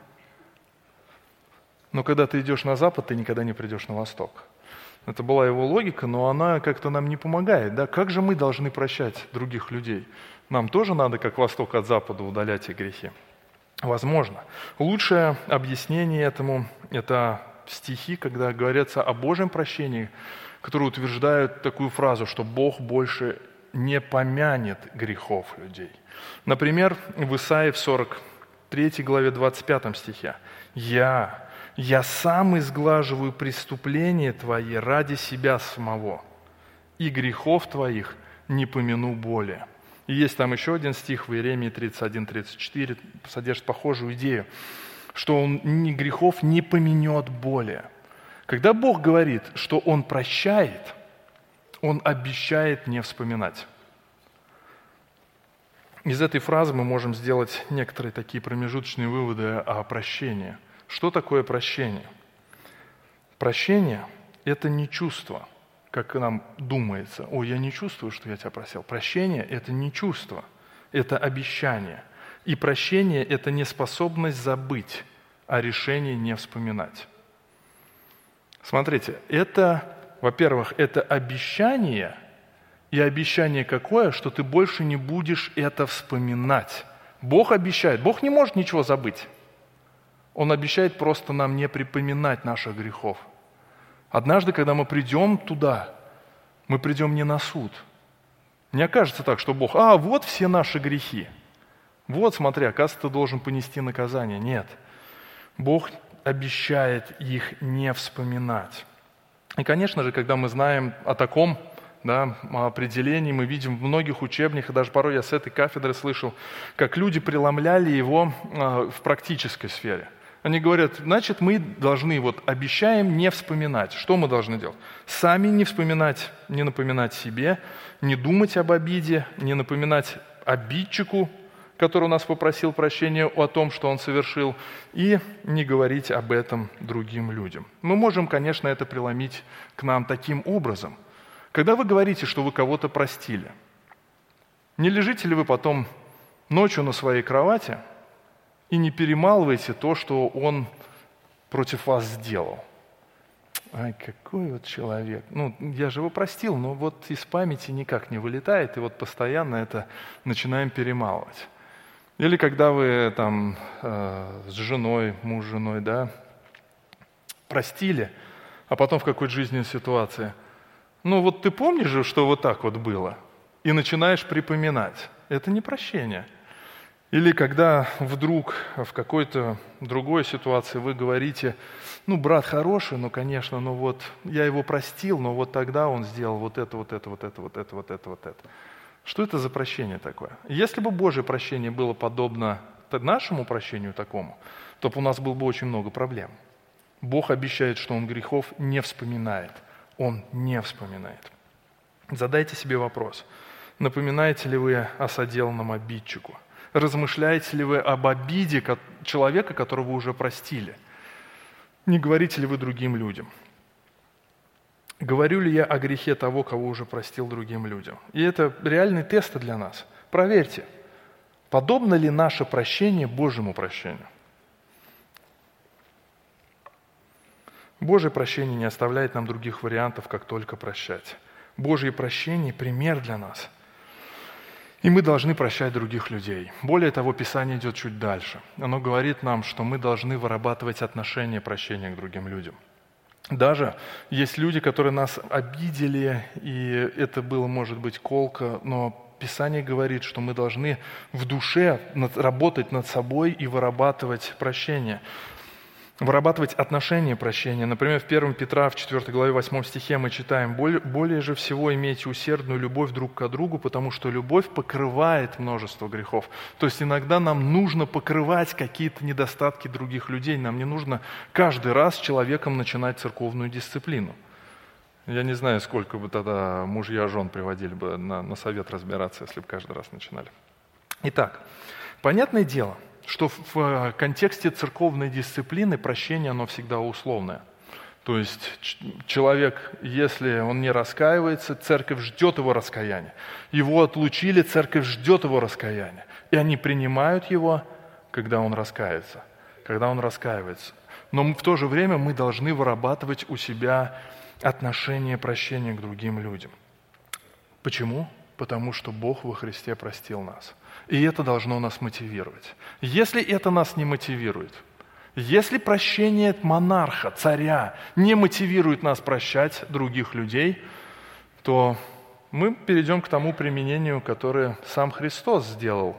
Но когда ты идешь на запад, ты никогда не придешь на восток. Это была его логика, но она как-то нам не помогает. Да? Как же мы должны прощать других людей? Нам тоже надо, как восток от запада, удалять их грехи? Возможно. Лучшее объяснение этому – это стихи, когда говорится о Божьем прощении, которые утверждают такую фразу, что Бог больше не помянет грехов людей. Например, в Исаии в сорок третьей главе двадцать пятом стихе: «Я, я сам изглаживаю преступления твои ради себя самого, и грехов твоих не помяну более». И есть там еще один стих в Иеремии тридцать один тридцать четыре, содержит похожую идею, что Он ни грехов не помянет более. Когда Бог говорит, что Он прощает, Он обещает не вспоминать. Из этой фразы мы можем сделать некоторые такие промежуточные выводы о прощении. Что такое прощение? Прощение – это не чувство, как нам думается. «Ой, я не чувствую, что я тебя просил». Прощение – это не чувство, это обещание. И прощение – это не способность забыть, а решение не вспоминать. Смотрите, это, во-первых, это обещание, и обещание какое, что ты больше не будешь это вспоминать. Бог обещает, Бог не может ничего забыть. Он обещает просто нам не припоминать наших грехов. Однажды, когда мы придем туда, мы придем не на суд. Не окажется так, что Бог: а, вот все наши грехи. Вот, смотри, оказывается, ты должен понести наказание. Нет. Бог обещает их не вспоминать. И, конечно же, когда мы знаем о таком, да, определении, мы видим в многих учебниках, даже порой я с этой кафедры слышал, как люди преломляли его в практической сфере. Они говорят: значит, мы должны, вот обещаем не вспоминать. Что мы должны делать? Сами не вспоминать, не напоминать себе, не думать об обиде, не напоминать обидчику, который у нас попросил прощения о том, что он совершил, и не говорить об этом другим людям. Мы можем, конечно, это преломить к нам таким образом. Когда вы говорите, что вы кого-то простили, не лежите ли вы потом ночью на своей кровати и не перемалываете то, что он против вас сделал. Ай, какой вот человек. Ну, я же его простил, но вот из памяти никак не вылетает, и вот постоянно это начинаем перемалывать. Или когда вы там э, с женой, муж с женой, да, простили, а потом в какой-то жизненной ситуации, ну вот ты помнишь же, что вот так вот было, и начинаешь припоминать. Это не прощение. Или когда вдруг в какой-то другой ситуации вы говорите, ну, брат хороший, ну, конечно, но вот я его простил, но вот тогда он сделал вот это, вот это, вот это, вот это, вот это, вот это. Что это за прощение такое? Если бы Божье прощение было подобно нашему прощению такому, то у нас было бы очень много проблем. Бог обещает, что Он грехов не вспоминает. Он не вспоминает. Задайте себе вопрос. Напоминаете ли вы о соделанном обидчику? Размышляете ли вы об обиде человека, которого вы уже простили? Не говорите ли вы другим людям? Говорю ли я о грехе того, кого уже простил другим людям? И это реальный тест для нас. Проверьте, подобно ли наше прощение Божьему прощению? Божье прощение не оставляет нам других вариантов, как только прощать. Божье прощение – пример для нас. И мы должны прощать других людей. Более того, Писание идет чуть дальше. Оно говорит нам, что мы должны вырабатывать отношения прощения к другим людям. Даже есть люди, которые нас обидели, и это было, может быть, колко, но Писание говорит, что мы должны в душе работать над собой и вырабатывать прощение. Вырабатывать отношения прощения. Например, в первом Петра, в четвёртой главе, восьмом стихе мы читаем: «Более же всего имейте усердную любовь друг к другу, потому что любовь покрывает множество грехов». То есть иногда нам нужно покрывать какие-то недостатки других людей. Нам не нужно каждый раз с человеком начинать церковную дисциплину. Я не знаю, сколько бы тогда мужья жен приводили бы на, на совет разбираться, если бы каждый раз начинали. Итак, понятное дело, что в контексте церковной дисциплины прощение, оно всегда условное. То есть человек, если он не раскаивается, церковь ждет его раскаяния. Его отлучили, церковь ждет его раскаяния. И они принимают его, когда он раскается, когда он раскаивается. Но в то же время мы должны вырабатывать у себя отношение прощения к другим людям. Почему? Потому что Бог во Христе простил нас. И это должно нас мотивировать. Если это нас не мотивирует, если прощение монарха, царя не мотивирует нас прощать других людей, то мы перейдем к тому применению, которое сам Христос сделал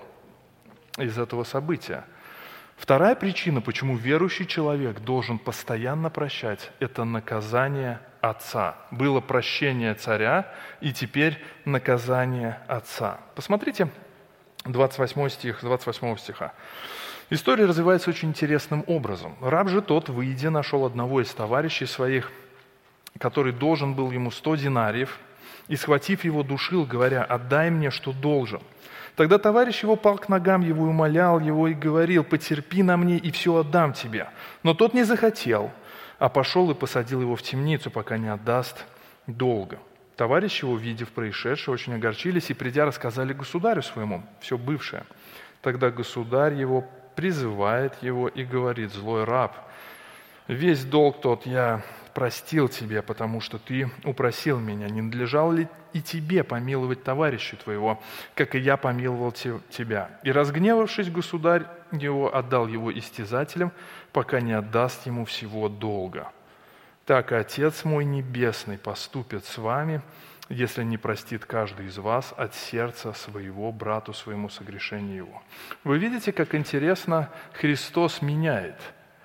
из этого события. Вторая причина, почему верующий человек должен постоянно прощать, это наказание Отца. Было прощение царя, и теперь наказание Отца. Посмотрите, двадцать восьмой стих, двадцать восьмого стиха. История развивается очень интересным образом. Раб же тот, выйдя, нашел одного из товарищей своих, который должен был ему сто динариев, и, схватив его, душил, говоря: «Отдай мне, что должен». Тогда товарищ его пал к ногам его и умолял его, и говорил: «Потерпи на мне, и все отдам тебе». Но тот не захотел, а пошел и посадил его в темницу, пока не отдаст долга. Товарищи его, увидев происшедшее, очень огорчились и, придя, рассказали государю своему все бывшее. Тогда государь его призывает его и говорит: «Злой раб, весь долг тот я простил тебе, потому что ты упросил меня. Не надлежало ли и тебе помиловать товарища твоего, как и я помиловал те, тебя?» И, разгневавшись, государь его отдал его истязателям, пока не отдаст ему всего долга. Так и Отец мой Небесный поступит с вами, если не простит каждый из вас от сердца своего брату своему согрешение его». Вы видите, как интересно Христос меняет,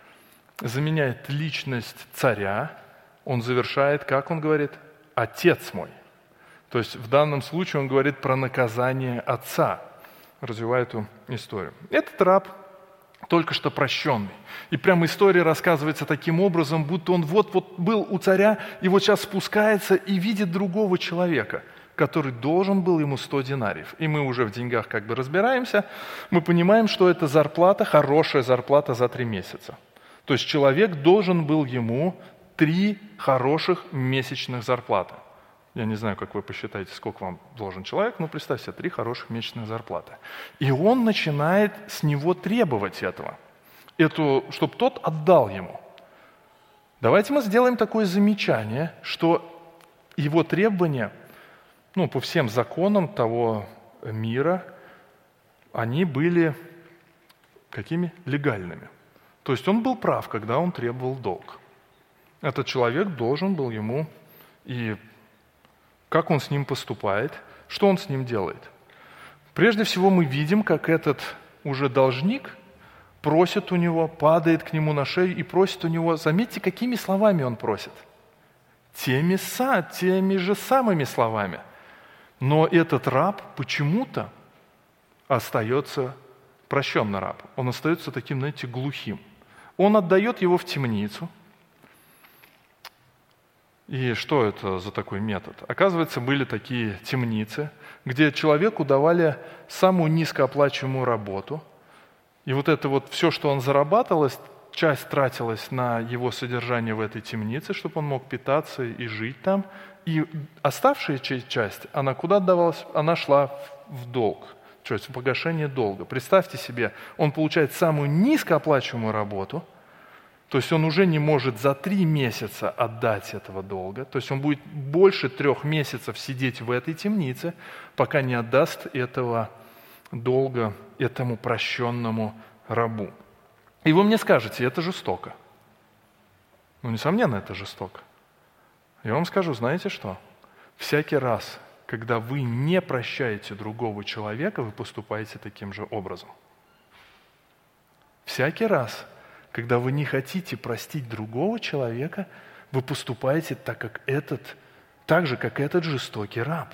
заменяет личность царя, он завершает, как он говорит, «Отец мой». То есть в данном случае он говорит про наказание Отца, развивая эту историю. Этот раб только что прощенный. И прямо история рассказывается таким образом, будто он вот-вот был у царя, и вот сейчас спускается и видит другого человека, который должен был ему сто динариев. И мы уже в деньгах как бы разбираемся, мы понимаем, что это зарплата, хорошая зарплата за три месяца. То есть человек должен был ему три хороших месячных зарплаты. Я не знаю, как вы посчитаете, сколько вам должен человек, но представьте себе, три хороших месячных зарплаты. И он начинает с него требовать этого, эту, чтобы тот отдал ему. Давайте мы сделаем такое замечание, что его требования, ну, по всем законам того мира, они были какими? Легальными. То есть он был прав, когда он требовал долг. Этот человек должен был ему, и как он с ним поступает, что он с ним делает. Прежде всего мы видим, как этот уже должник просит у него, падает к нему на шею и просит у него, заметьте, какими словами он просит. Теми, са, теми же самыми словами. Но этот раб почему-то остается прощенный раб. Он остается таким, знаете, глухим. Он отдает его в темницу. И что это за такой метод? Оказывается, были такие темницы, где человеку давали самую низкооплачиваемую работу. И вот это вот все, что он зарабатывал, часть тратилась на его содержание в этой темнице, чтобы он мог питаться и жить там. И оставшаяся часть, она куда отдавалась? Она шла в долг, то есть в погашение долга. Представьте себе, он получает самую низкооплачиваемую работу, то есть он уже не может за три месяца отдать этого долга, то есть он будет больше трех месяцев сидеть в этой темнице, пока не отдаст этого долга этому прощенному рабу. И вы мне скажете, это жестоко. Ну, несомненно, это жестоко. Я вам скажу, знаете что? Всякий раз, когда вы не прощаете другого человека, вы поступаете таким же образом. Всякий раз, когда вы не хотите простить другого человека, вы поступаете так, как этот, так же, как этот жестокий раб.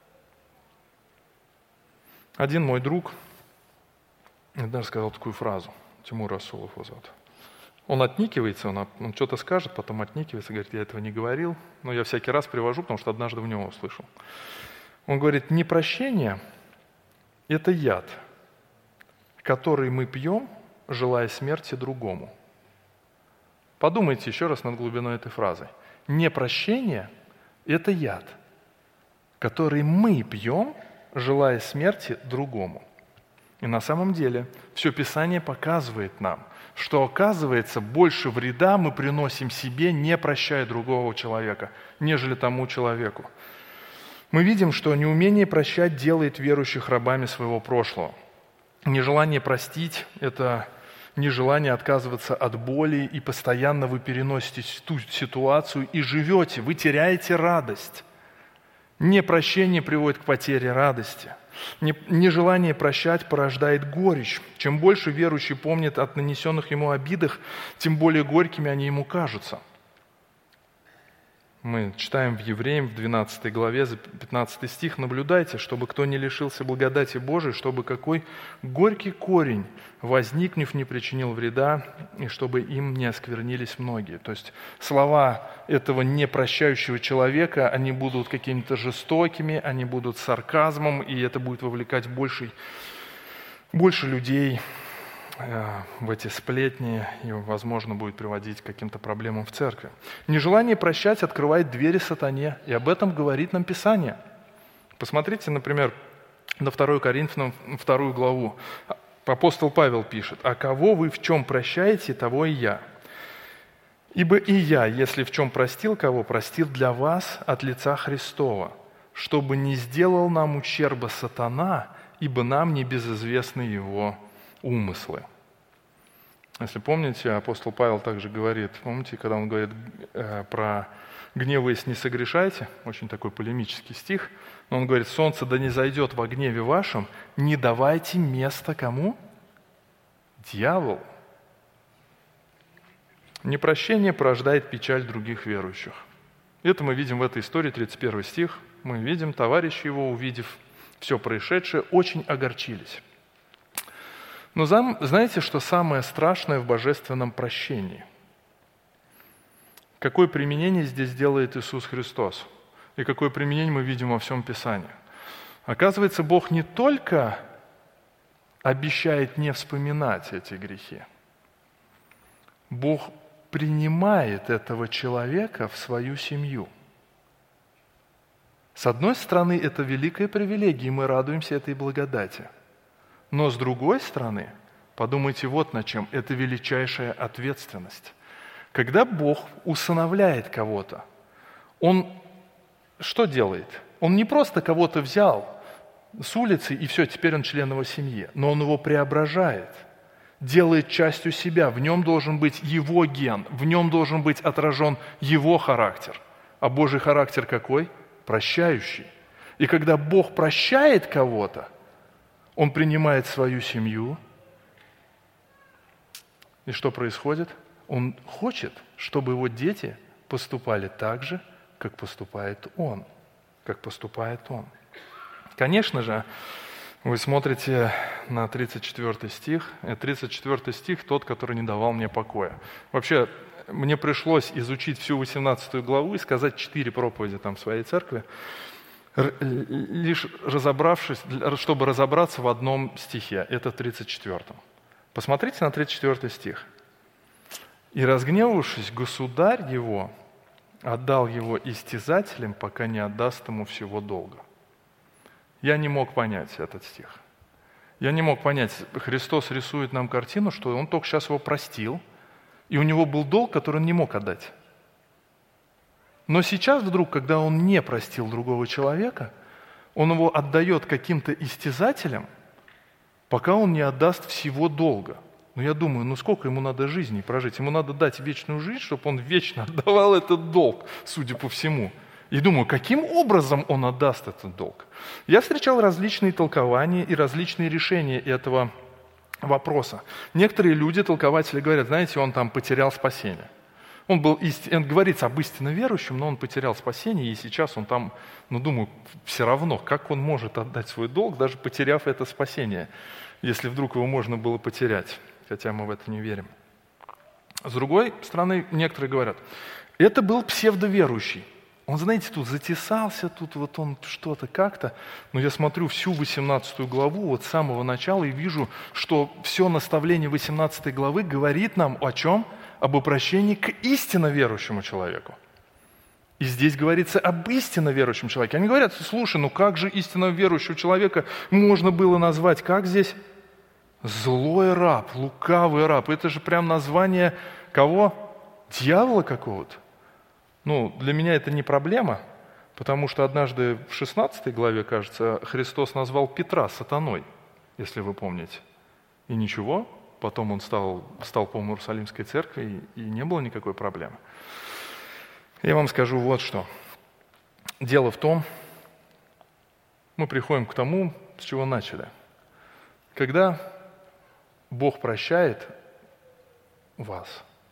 Один мой друг, я даже сказал такую фразу, Тимур Расулов его зовут. Он отникивается, он, он что-то скажет, потом отникивается, говорит, я этого не говорил, но я всякий раз привожу, потому что однажды в него услышал. Он говорит, непрощение – это яд, который мы пьем, желая смерти другому. Подумайте еще раз над глубиной этой фразы. Непрощение – это яд, который мы пьем, желая смерти другому. И на самом деле все Писание показывает нам, что, оказывается, больше вреда мы приносим себе, не прощая другого человека, нежели тому человеку. Мы видим, что неумение прощать делает верующих рабами своего прошлого. Нежелание простить – это нежелание отказываться от боли, и постоянно вы переносите ту ситуацию и живете, вы теряете радость. Непрощение приводит к потере радости. Нежелание прощать порождает горечь. Чем больше верующий помнит о нанесенных ему обидах, тем более горькими они ему кажутся. Мы читаем в Евреям, в двенадцатой главе, пятнадцатый стих, «Наблюдайте, чтобы кто не лишился благодати Божией, чтобы какой горький корень, возникнув, не причинил вреда, и чтобы им не осквернились многие». То есть слова этого непрощающего человека, они будут какими-то жестокими, они будут сарказмом, и это будет вовлекать больше, больше людей в эти сплетни и, возможно, будет приводить к каким-то проблемам в церкви. Нежелание прощать открывает двери сатане, и об этом говорит нам Писание. Посмотрите, например, на второе Коринфянам, вторую главу. Апостол Павел пишет, «А кого вы в чем прощаете, того и я. Ибо и я, если в чем простил кого, простил для вас от лица Христова, чтобы не сделал нам ущерба сатана, ибо нам не безызвестны его умыслы». Если помните, апостол Павел также говорит, помните, когда он говорит э, про «гневаясь не согрешайте», очень такой полемический стих, но он говорит, «Солнце да не зайдет во гневе вашем, не давайте места кому? Дьяволу». Непрощение порождает печаль других верующих. Это мы видим в этой истории, тридцать первый стих. Мы видим, товарищи его, увидев все происшедшее, очень огорчились. Но знаете, что самое страшное в божественном прощении? Какое применение здесь делает Иисус Христос? И какое применение мы видим во всем Писании? Оказывается, Бог не только обещает не вспоминать эти грехи. Бог принимает этого человека в свою семью. С одной стороны, это великая привилегия, и мы радуемся этой благодати. Но с другой стороны, подумайте вот над чем, это величайшая ответственность. Когда Бог усыновляет кого-то, Он что делает? Он не просто кого-то взял с улицы, и все, теперь он член его семьи, но Он его преображает, делает частью себя. В нем должен быть его ген, в нем должен быть отражен его характер. А Божий характер какой? Прощающий. И когда Бог прощает кого-то, Он принимает свою семью. И что происходит? Он хочет, чтобы его дети поступали так же, как поступает Он. Как поступает Он. Конечно же, вы смотрите на тридцать четвёртый стих. тридцать четвёртый стих тот, который не давал мне покоя. Вообще, мне пришлось изучить всю восемнадцатую главу и сказать четыре проповеди там в своей церкви, лишь разобравшись, чтобы разобраться в одном стихе. Это в тридцать четвёртом. Посмотрите на тридцать четвёртый стих. «И разгневавшись, государь его отдал его истязателям, пока не отдаст ему всего долга». Я не мог понять этот стих. Я не мог понять, Христос рисует нам картину, что Он только сейчас его простил, и у него был долг, который он не мог отдать. Но сейчас вдруг, когда Он не простил другого человека, Он его отдает каким-то истязателям, пока он не отдаст всего долга. Но я думаю, ну сколько ему надо жизни прожить? Ему надо дать вечную жизнь, чтобы он вечно отдавал этот долг, судя по всему. И думаю, каким образом он отдаст этот долг? Я встречал различные толкования и различные решения этого вопроса. Некоторые люди, толкователи, говорят, знаете, он там потерял спасение. Он был, ист... он говорится об истинно верующем, но он потерял спасение, и сейчас он там, ну думаю, все равно, как он может отдать свой долг, даже потеряв это спасение, если вдруг его можно было потерять, хотя мы в это не верим. С другой стороны, некоторые говорят, это был псевдоверующий. Он, знаете, тут затесался, тут вот он что-то как-то. Но я смотрю всю восемнадцатую главу вот с самого начала и вижу, что все наставление восемнадцатой главы говорит нам о чем? Об обращении к истинно верующему человеку. И здесь говорится об истинно верующем человеке. Они говорят, слушай, ну как же истинно верующего человека можно было назвать? Как здесь? Злой раб, лукавый раб. Это же прям название кого? Дьявола какого-то. Ну, для меня это не проблема, потому что однажды в шестнадцатой главе, кажется, Христос назвал Петра сатаной, если вы помните. И ничего, потом он стал столпом Иерусалимской церкви, и, и не было никакой проблемы. Я вам скажу вот что. Дело в том, мы приходим к тому, с чего начали. Когда Бог прощает вас,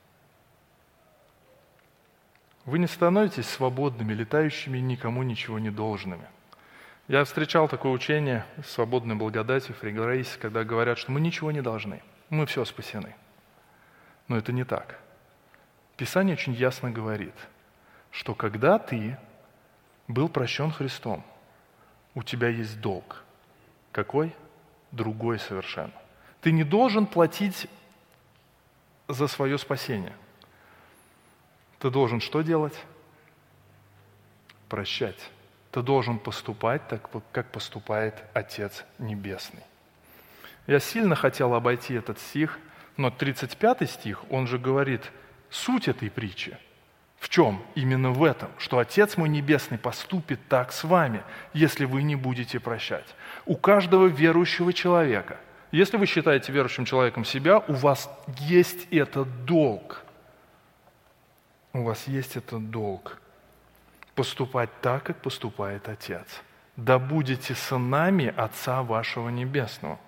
вы не становитесь свободными, летающими, никому ничего не должными. Я встречал такое учение свободной благодати в Free Grace, когда говорят, что мы ничего не должны, мы все спасены. Но это не так. Писание очень ясно говорит, что когда ты был прощен Христом, у тебя есть долг. Какой? Другой совершенно. Ты не должен платить за свое спасение. Ты должен что делать? Прощать. Ты должен поступать так, как поступает Отец Небесный. Я сильно хотел обойти этот стих, но тридцать пятый стих, он же говорит, суть этой притчи. В чем? Именно в этом, что Отец мой Небесный поступит так с вами, если вы не будете прощать. У каждого верующего человека, если вы считаете верующим человеком себя, у вас есть этот долг. У вас есть этот долг. Поступать так, как поступает Отец. Да будете сынами Отца вашего Небесного.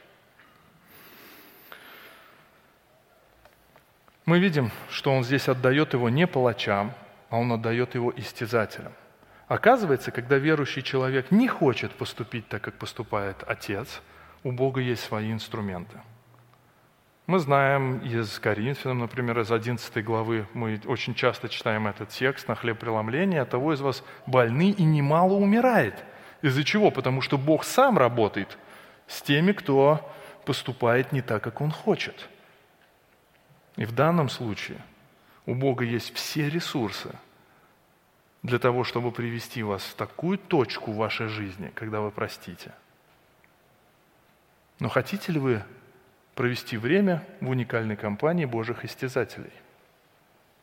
Мы видим, что он здесь отдает его не палачам, а он отдает его истязателям. Оказывается, когда верующий человек не хочет поступить так, как поступает Отец, у Бога есть свои инструменты. Мы знаем из Коринфянам, например, из одиннадцатой главы, мы очень часто читаем этот текст на хлеб преломления, «От того из вас больны и немало умирает». Из-за чего? Потому что Бог сам работает с теми, кто поступает не так, как Он хочет. И в данном случае у Бога есть все ресурсы для того, чтобы привести вас в такую точку в вашей жизни, когда вы простите. Но хотите ли вы провести время в уникальной компании Божьих истязателей?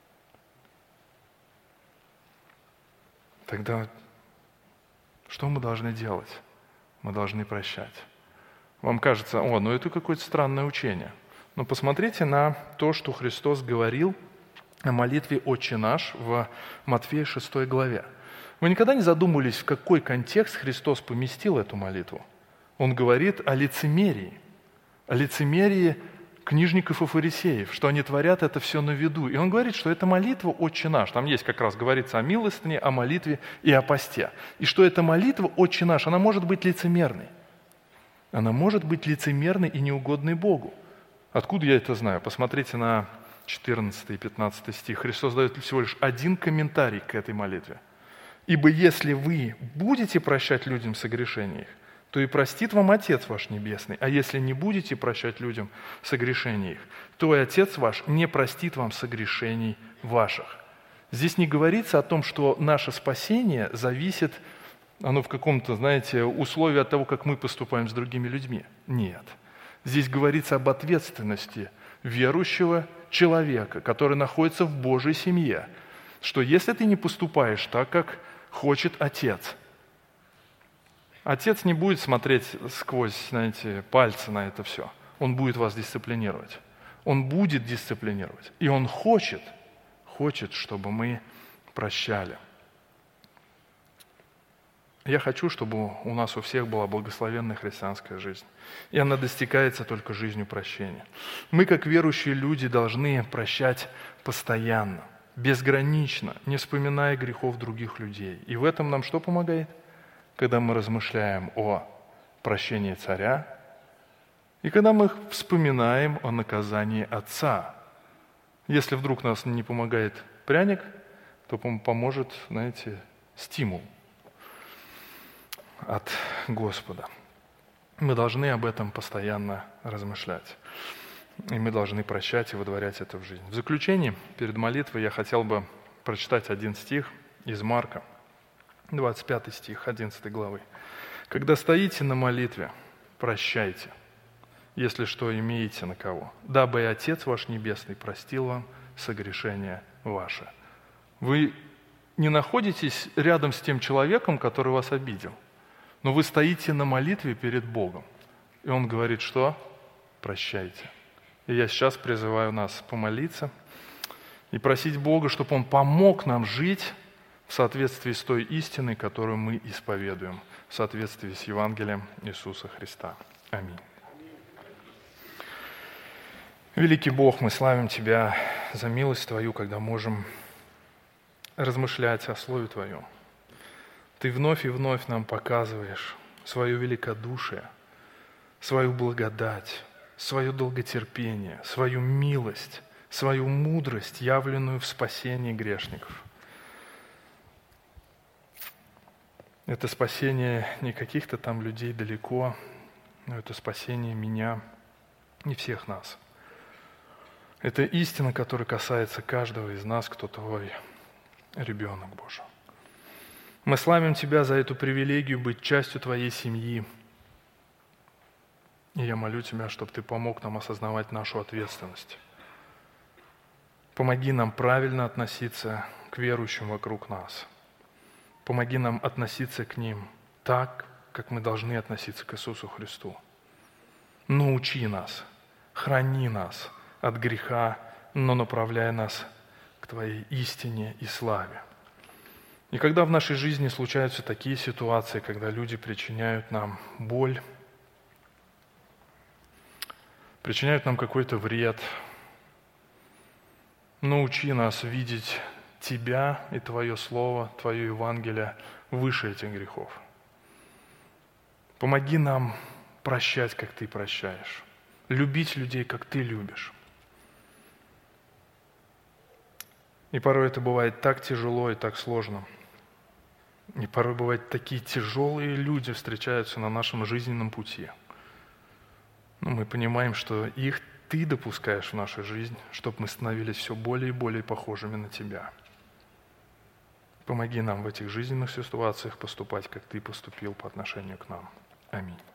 тогда что мы должны делать? Мы должны прощать. Вам кажется, о, ну это какое-то странное учение. Но посмотрите на то, что Христос говорил о молитве «Отче наш» в Матфея шестой главе. Вы никогда не задумывались, в какой контекст Христос поместил эту молитву? Он говорит о лицемерии, о лицемерии книжников и фарисеев, что они творят это все на виду. И он говорит, что это молитва «Отче наш». Там есть как раз говорится о милостыне, о молитве и о посте. И что эта молитва «Отче наш», она может быть лицемерной. Она может быть лицемерной и неугодной Богу. Откуда я это знаю? Посмотрите на четырнадцатый и пятнадцатый стих. Христос дает всего лишь один комментарий к этой молитве. «Ибо если вы будете прощать людям согрешения их, то и простит вам Отец ваш Небесный. А если не будете прощать людям согрешения их, то и Отец ваш не простит вам согрешений ваших». Здесь не говорится о том, что наше спасение зависит, оно в каком-то, знаете, условии от того, как мы поступаем с другими людьми. Нет. Здесь говорится об ответственности верующего человека, который находится в Божьей семье, что если ты не поступаешь так, как хочет Отец, Отец не будет смотреть сквозь, знаете, пальцы на это все. Он будет вас дисциплинировать. Он будет дисциплинировать. И Он хочет, хочет, чтобы мы прощали. Я хочу, чтобы у нас у всех была благословенная христианская жизнь. И она достигается только жизнью прощения. Мы, как верующие люди, должны прощать постоянно, безгранично, не вспоминая грехов других людей. И в этом нам что помогает? Когда мы размышляем о прощении царя, и когда мы вспоминаем о наказании отца. Если вдруг нас не помогает пряник, то поможет, знаете, стимул от Господа. Мы должны об этом постоянно размышлять. И мы должны прощать и выдворять это в жизнь. В заключение, перед молитвой, я хотел бы прочитать один стих из Марка, двадцать пятый стих одиннадцатой главы. «Когда стоите на молитве, прощайте, если что имеете на кого, дабы и Отец ваш Небесный простил вам согрешения ваши». Вы не находитесь рядом с тем человеком, который вас обидел, но вы стоите на молитве перед Богом. И Он говорит, что? Прощайте. И я сейчас призываю нас помолиться и просить Бога, чтобы Он помог нам жить в соответствии с той истиной, которую мы исповедуем, в соответствии с Евангелием Иисуса Христа. Аминь. Великий Бог, мы славим Тебя за милость Твою, когда можем размышлять о Слове Твоем. Ты вновь и вновь нам показываешь свое великодушие, свою благодать, свое долготерпение, свою милость, свою мудрость, явленную в спасении грешников. Это спасение не каких-то там людей далеко, но это спасение меня и всех нас. Это истина, которая касается каждого из нас, кто Твой ребенок Божий. Мы славим Тебя за эту привилегию быть частью Твоей семьи. И я молю Тебя, чтобы Ты помог нам осознавать нашу ответственность. Помоги нам правильно относиться к верующим вокруг нас. Помоги нам относиться к ним так, как мы должны относиться к Иисусу Христу. Научи нас, храни нас от греха, но направляй нас к Твоей истине и славе. И когда в нашей жизни случаются такие ситуации, когда люди причиняют нам боль, причиняют нам какой-то вред, научи нас видеть Тебя и Твое Слово, Твое Евангелие выше этих грехов. Помоги нам прощать, как Ты прощаешь, любить людей, как Ты любишь. И порой это бывает так тяжело и так сложно. И порой бывают такие тяжелые люди встречаются на нашем жизненном пути. Но мы понимаем, что их Ты допускаешь в нашу жизнь, чтобы мы становились все более и более похожими на Тебя. Помоги нам в этих жизненных ситуациях поступать, как Ты поступил по отношению к нам. Аминь.